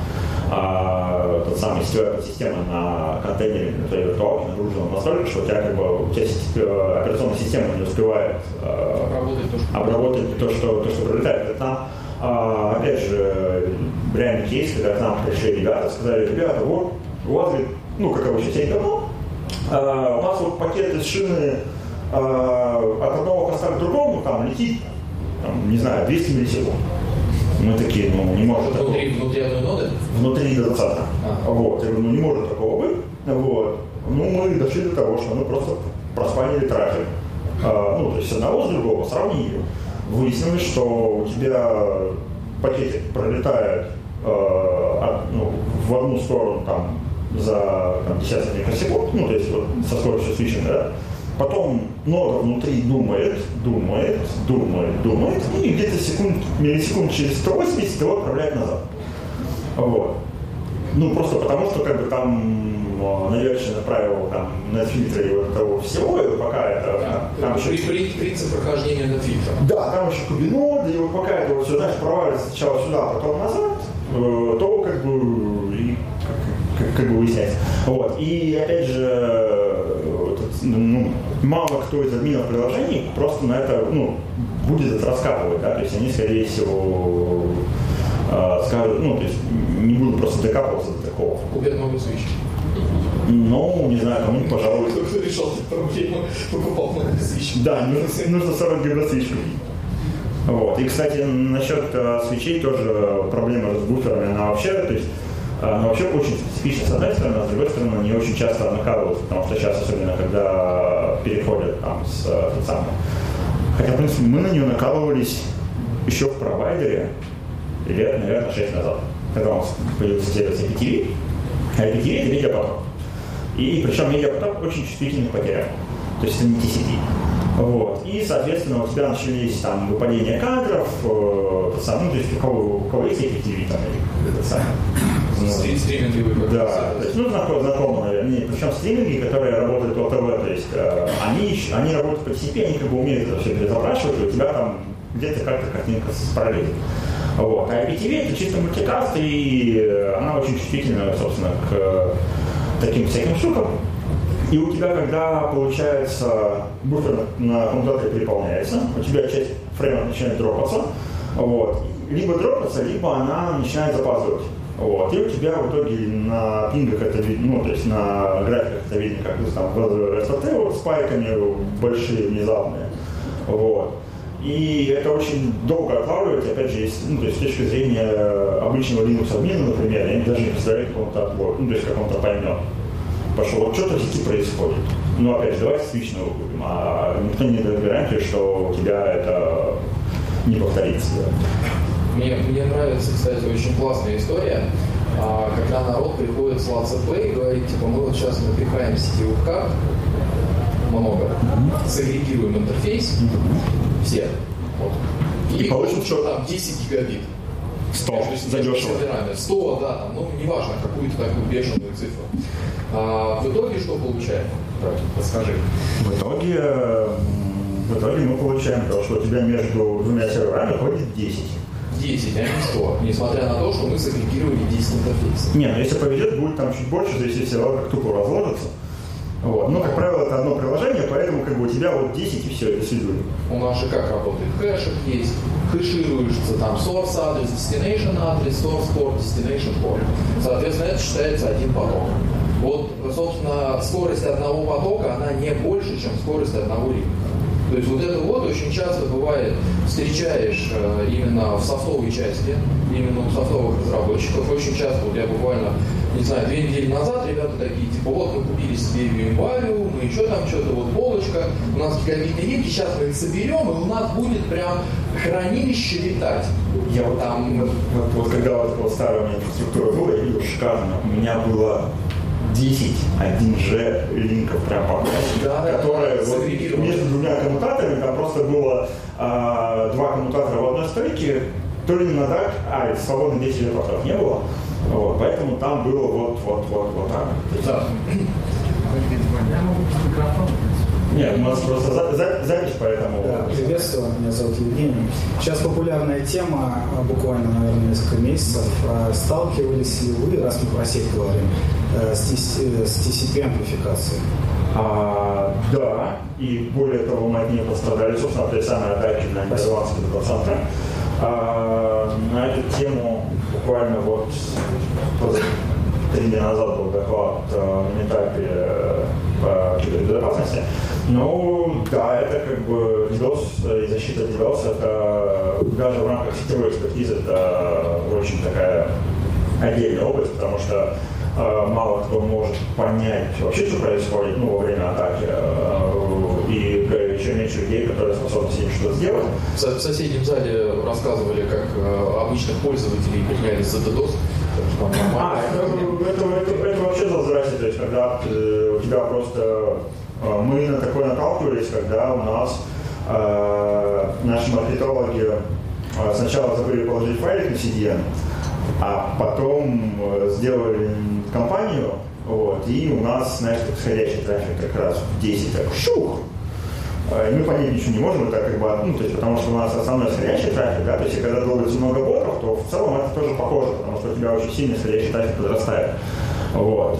э, тот самый сетевая подсистема на контейнере, на твоей виртуалке нагружена настолько, что у тебя как бы у тебя э, операционная система не успевает э, обработать то, что, то, что прилетает. Это нам, э, опять же, реальный кейс, когда к нам пришли ребята, сказали, ребята, вот, у вас, ну, как обычно, сеть давно, Uh, у нас вот пакет из шины uh, от одного хоста к другому там летит, там, не знаю, двести миллисекунд. Мы такие, ну не может такого. Внутри, внутри одной ноды? Внутри двадцатого. А. Вот. Я говорю, ну не может такого быть. Вот. Ну мы дошли до того, что мы просто проспанили трафик. Uh, ну, то есть одного с другого сравнили. Выяснилось, что у тебя пакетик пролетает uh, от, ну, в одну сторону там за там, десятки микросекунд, ну, то есть вот, со скоростью свитчинга, да. Потом нода внутри думает, думает, думает, думает, и где-то секунд, миллисекунд через сто восемьдесят его отправляет назад. Вот. Ну, просто потому, что как бы там наверчено правило там на фильтре вот того всего, и пока это... Да, там при, еще... при, принцип прохождения на фильтр. Да, там еще кубиноды, и вот пока это вот все, знаешь, проваливается сначала сюда, потом назад, э, то как бы... И, как, как, как бы выясняется. Вот. И опять же, этот, ну, мало кто из админов приложений просто на это, ну, будет это раскапывать, да, то есть они, скорее всего, э, скажут, ну, то есть не будут просто докапываться до такого. Купят новый свич. Ну, не знаю, кому-нибудь, пожалуй. Кто решил эту проблему, покупал новый свич. Да, нужно, нужно сорок гигабайт свич купить. Вот. И, кстати, насчет э, свечей тоже проблема с буферами, она вообще, то есть, она вообще очень специфична с одной стороны, а с другой стороны не очень часто накалываются, потому что сейчас, особенно когда переходят там с тот самый. Хотя, в принципе, мы на нее накалывались еще в провайдере лет, наверное, шесть назад, когда у нас появился сервис ай пи ти ви. А ай пи ти ви это медиапоток. И причем медиапоток очень чувствительный к потерям. То есть это не ти си пи. Вот. И, соответственно, у тебя начались там выпадения кадров, э, сам, ну, то есть у кого, у кого есть ай пи ти ви там, или это самое. Ну, стриминговые как да, то есть, ну, знакомо, наверное. Причем стриминги, которые работают по ТВ, то есть э, они, они работают по ти си пи, они как бы умеют это все перезапрашивать, и у тебя там где-то как-то картинка параллелит. Вот. А ай пи ти ви это чисто мультикаст, и она очень чувствительна, собственно, к таким всяким штукам. И у тебя, когда, получается, буфер на коммутаторе переполняется, у тебя часть фреймов начинает дропаться, вот, либо дропаться, либо она начинает запаздывать. Вот, и у тебя в итоге на пингах это видно, ну, то есть на графиках это видно, как там эс эр ти вот, спайками большие, внезапные. Вот. И это очень долго отлавливать, опять же, есть, ну, то есть с точки зрения обычного Linux админа, например, я даже не представляю, как он-то отбор, ну, то есть как он-то поймет. Пошел, вот что-то в сети происходит. Ну, опять же, давайте свич новый купим, а никто не дает гарантии, что у тебя это не повторится. Мне, мне нравится, кстати, очень классная история, когда народ приходит с Lots of Play и говорит, типа, мы вот сейчас напихаем сетевых карт, много, mm-hmm. сагрегируем интерфейс, mm-hmm. все, вот. И, и получим, что там десять гигабит. сто, задешево. сто, да, там, ну, неважно, какую-то такую бешеную цифру. А в итоге что получаем? Расскажи. В итоге, в итоге мы получаем то, что у тебя между двумя серверами ходит десять. десять, а не сто. Несмотря на то, что мы сагрегировали десять интерфейсов. Не, ну если повезет, будет там чуть больше, то есть если сервер как тупо разложится. Вот. Но, как правило, это одно приложение, поэтому как бы у тебя вот десять и все, это сидует. У нас же как работает? Хэшек есть, хэшируешься там source адрес, destination адрес, source port, destination port. Соответственно, это считается один поток. Вот, собственно, скорость одного потока, она не больше, чем скорость одного линка. То есть вот это вот очень часто бывает, встречаешь э, именно в софтовой части, именно у софтовых разработчиков. Очень часто, вот я буквально, не знаю, две недели назад ребята такие, типа, вот мы купили себе Vimvalue, мы еще там что-то, вот полочка, у нас гигабитные линки, сейчас мы их соберем, и у нас будет прям хранилище летать. Я вот там, вот, вот, вот когда вот, вот старая у меня инфраструктура была, я видел шикарно, у меня было десять один джи линков прям по классике, да, которые да, вот, между двумя коммутаторами, там просто было а, два коммутатора в одной стойке, то ли на дак, а, свободно десять репортеров не было, вот, поэтому там было вот, вот, вот, вот так. Да. Я могу без микрофона. Нет, у нас просто за, за, запись, поэтому... Да, приветствую, меня зовут Евгений. Сейчас популярная тема, буквально, наверное, несколько месяцев. Сталкивались ли вы, раз мы про сеть говорим, с ти си пи-амплификацией? А, да, и более того, мы от нее пострадали, собственно, от той самой атаки на тайванский дата-центр. А, на эту тему буквально вот три дня назад был доклад на этапе по кибербезопасности. Ну, да, это как бы DDoS и защита DDoS, это даже в рамках сетевой экспертизы это очень такая отдельная область, потому что э, мало кто может понять вообще, что происходит, ну, во время атаки, э, и э, еще меньше людей, которые способны с ним что-то сделать. В соседнем зале рассказывали, как э, обычных пользователей подняли за DDoS. А, это, это, это, это вообще зазрачно, то есть когда э, у тебя просто... Мы на такое наталкивались, когда у нас э, наши маркетологи э, сначала забыли положить файлик на си ди эн, а потом э, сделали кампанию, вот, и у нас, знаешь, подходящий трафик как раз в десять, так, щух! И мы понять ничего не можем, это как бы, ну, то есть, потому что у нас основной исходящий трафик, да, то есть, когда долбится много ботов, то в целом это тоже похоже, потому что у тебя очень сильно исходящий трафик подрастает. Вот.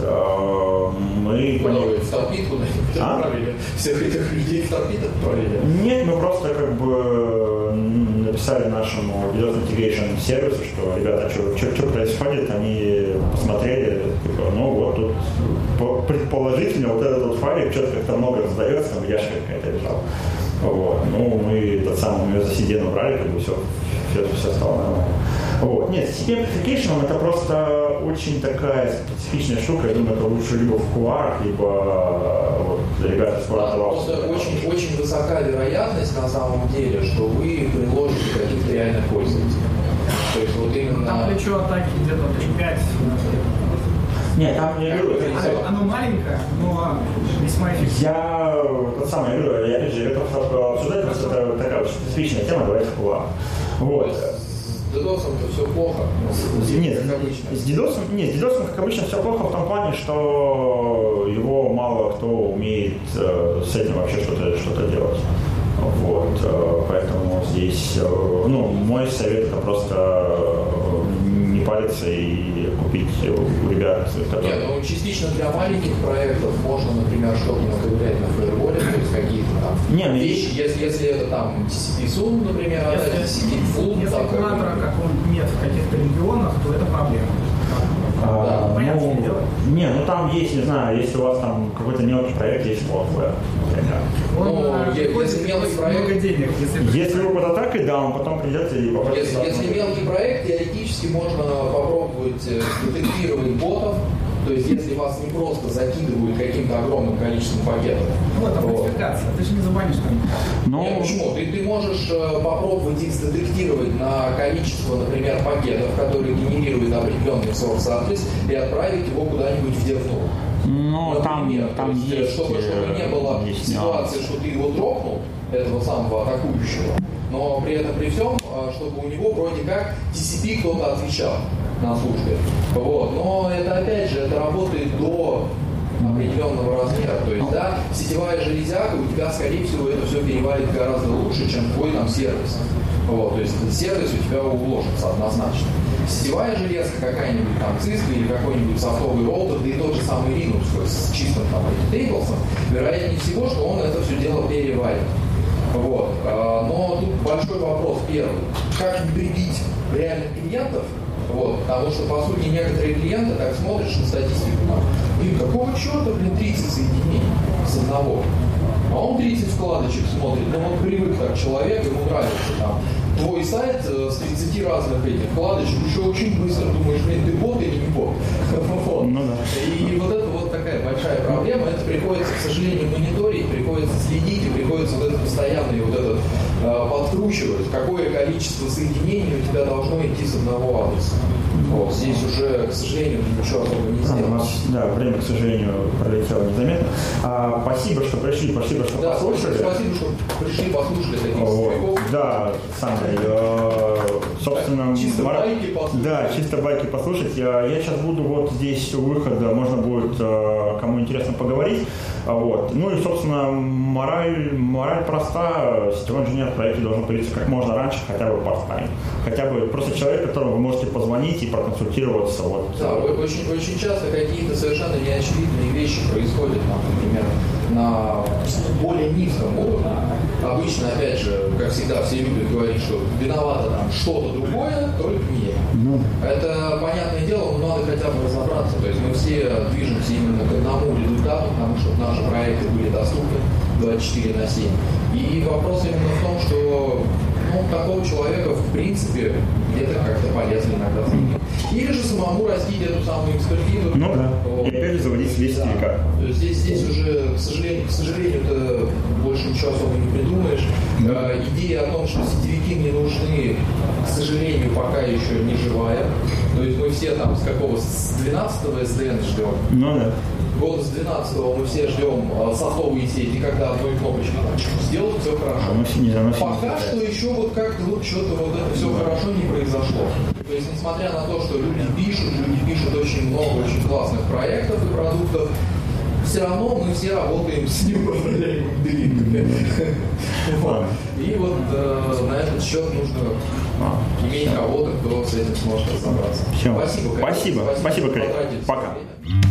Мы поняли. В торпид куда-нибудь а? отправили. Всех этих людей в торпид отправили. Нет, мы просто как бы написали нашему DDoS Integration сервису, что, ребята, что происходит, они посмотрели, типа, ну вот тут предположительно вот этот вот файлик что-то как-то много раздается, там яшка какая-то лежала. Вот. Ну, мы этот самый, мы за си ди эн убрали, как бы все, все, все стало нормально. Вот. Нет, с си пи Amplification это просто очень такая специфичная штука. Я думаю, это лучше либо в кулуарах, либо вот, ребята из кулуаров. Просто очень, очень высока вероятность на самом деле, что вы приложите каких-то реальных пользователей. То есть вот именно... Там плечо атаки где-то три пять. Нет, там я говорю, оно, оно маленькое, но весьма эффективно. Я тот самый, я говорю, я опять же, это обсуждать, просто это такая очень специфичная тема, давайте кулак. Вот. С DDoS-то все плохо. Нет, как обычно. С DDoS, нет, с DDoS, как обычно, все плохо в том плане, что его мало кто умеет э, с этим вообще что-то, что-то делать. Вот, э, поэтому здесь, э, ну, мой совет это просто э, не париться и купить у ребят, которые... Нет, ну, частично для маленьких проектов можно, например, что-то наковырять на фаерволе, то есть какие-то там не, вещи, если, если это там ти си пи сум, например, если, ти си пи фул, если там, куратора какого-нибудь нет в каких-то регионах, то это проблема. А, да, понятно, ну, что делать. Не, ну там есть, не знаю, если у вас там какой-то мелкий проект, есть Cloudflare, например. Ну, если мелкий проект... Много денег, если... Если вы под атакой, да, он потом придется и попросит... Если, если мелкий проект, теоретически можно попробовать детектировать ботов, то есть если вас не просто закидывают каким-то огромным количеством пакетов. Ну, это модификация, ты же не забанишь там. Но... Нет, почему? Ты, ты можешь попробовать их задетектировать на количество, например, пакетов, которые генерируют определенный source адрес, и отправить его куда-нибудь в DevNode. Ну, Например, там, там есть, есть... Чтобы, чтобы не было ситуации, что ты его дропнул, этого самого атакующего, но при этом при всем, чтобы у него вроде как ти си пи кто-то отвечал на службе. Вот. Но это опять же, это работает до определенного размера. То есть, да, сетевая железяка, у тебя, скорее всего, это все переварит гораздо лучше, чем твой там сервис. Вот. То есть сервис у тебя уложится однозначно. Сетевая железка какая-нибудь там Cisco или какой-нибудь софтовый роутер, да и тот же самый Linux, то есть с чистым там tables'ом, вероятнее всего, что он это все дело переварит. Вот. Но тут большой вопрос первый. Как не прибить реальных клиентов? Вот. Потому что, по сути, некоторые клиенты так смотришь на статистику. Блин, какого черта, блин, тридцать соединений с одного? А он тридцать вкладочек смотрит. Ну, он привык так человек, ему нравится там. Твой сайт с тридцати разных этих вкладочек еще очень быстро думаешь, блин, ты бот или не бот? Вот. Ну, да. И вот это вот такая большая проблема. Это приходится, к сожалению, мониторить, приходится следить, и приходится вот это постоянно вот этот э, подкручивать, какое количество соединений у тебя должно идти с одного адреса. Вот. Здесь уже, к сожалению, ничего особо не сделать. А, у нас, да, время, к сожалению, пролетело незаметно. А, спасибо, что пришли, спасибо, что да, послушали. Спасибо, что пришли, послушали таких вот. Да, Саня, э, собственно, чисто мор... байки послушать. Да, чисто байки послушать. Я, я сейчас буду вот здесь у выхода, можно будет, э, кому интересно, поговорить. Вот. Ну и, собственно, мораль, мораль проста. Сетевой инженер в проекте должен появиться как можно раньше, хотя бы part-time. Хотя бы просто человек, которому вы можете позвонить и проконсультироваться. Вот. Да, очень, очень часто какие-то совершенно неочевидные вещи происходят, там, например, на более низком уровне. Обычно, опять же, как всегда, все любят говорить, что виновато там что-то другое, только не я. Ну. Это, понятное дело, но надо хотя бы разобраться. То есть мы все движемся именно к одному результату, потому что наши проекты были доступны двадцать четыре на семь. И вопрос именно в том, что ну, такого человека, в принципе, где-то как-то полезно иногда заменить. Или же самому растить эту самую экспертизу. Ну да. Вот. И опять же заводить себе сетевика. Да. Здесь, здесь уже, к сожалению, к сожалению, ты больше ничего особо не придумаешь. Да. А, идея о том, что сетевики не нужны, к сожалению, пока еще не живая. То есть мы все там с какого, с двенадцатого эс дэ эн ждем. Ну да. Года с двенадцатого мы все ждем а, софтовые сети, когда одной кнопочкой сделать все хорошо. Оно не, оно Пока что еще вот как-то вот что-то вот это все хорошо не произошло. То есть, несмотря на то, что люди пишут, люди пишут очень много очень классных проектов и продуктов, все равно мы все работаем с неуправляемым делинками. И вот на этот счет нужно иметь кого-то, кто с этим сможет разобраться. Спасибо. Спасибо. Спасибо, коллеги. Пока.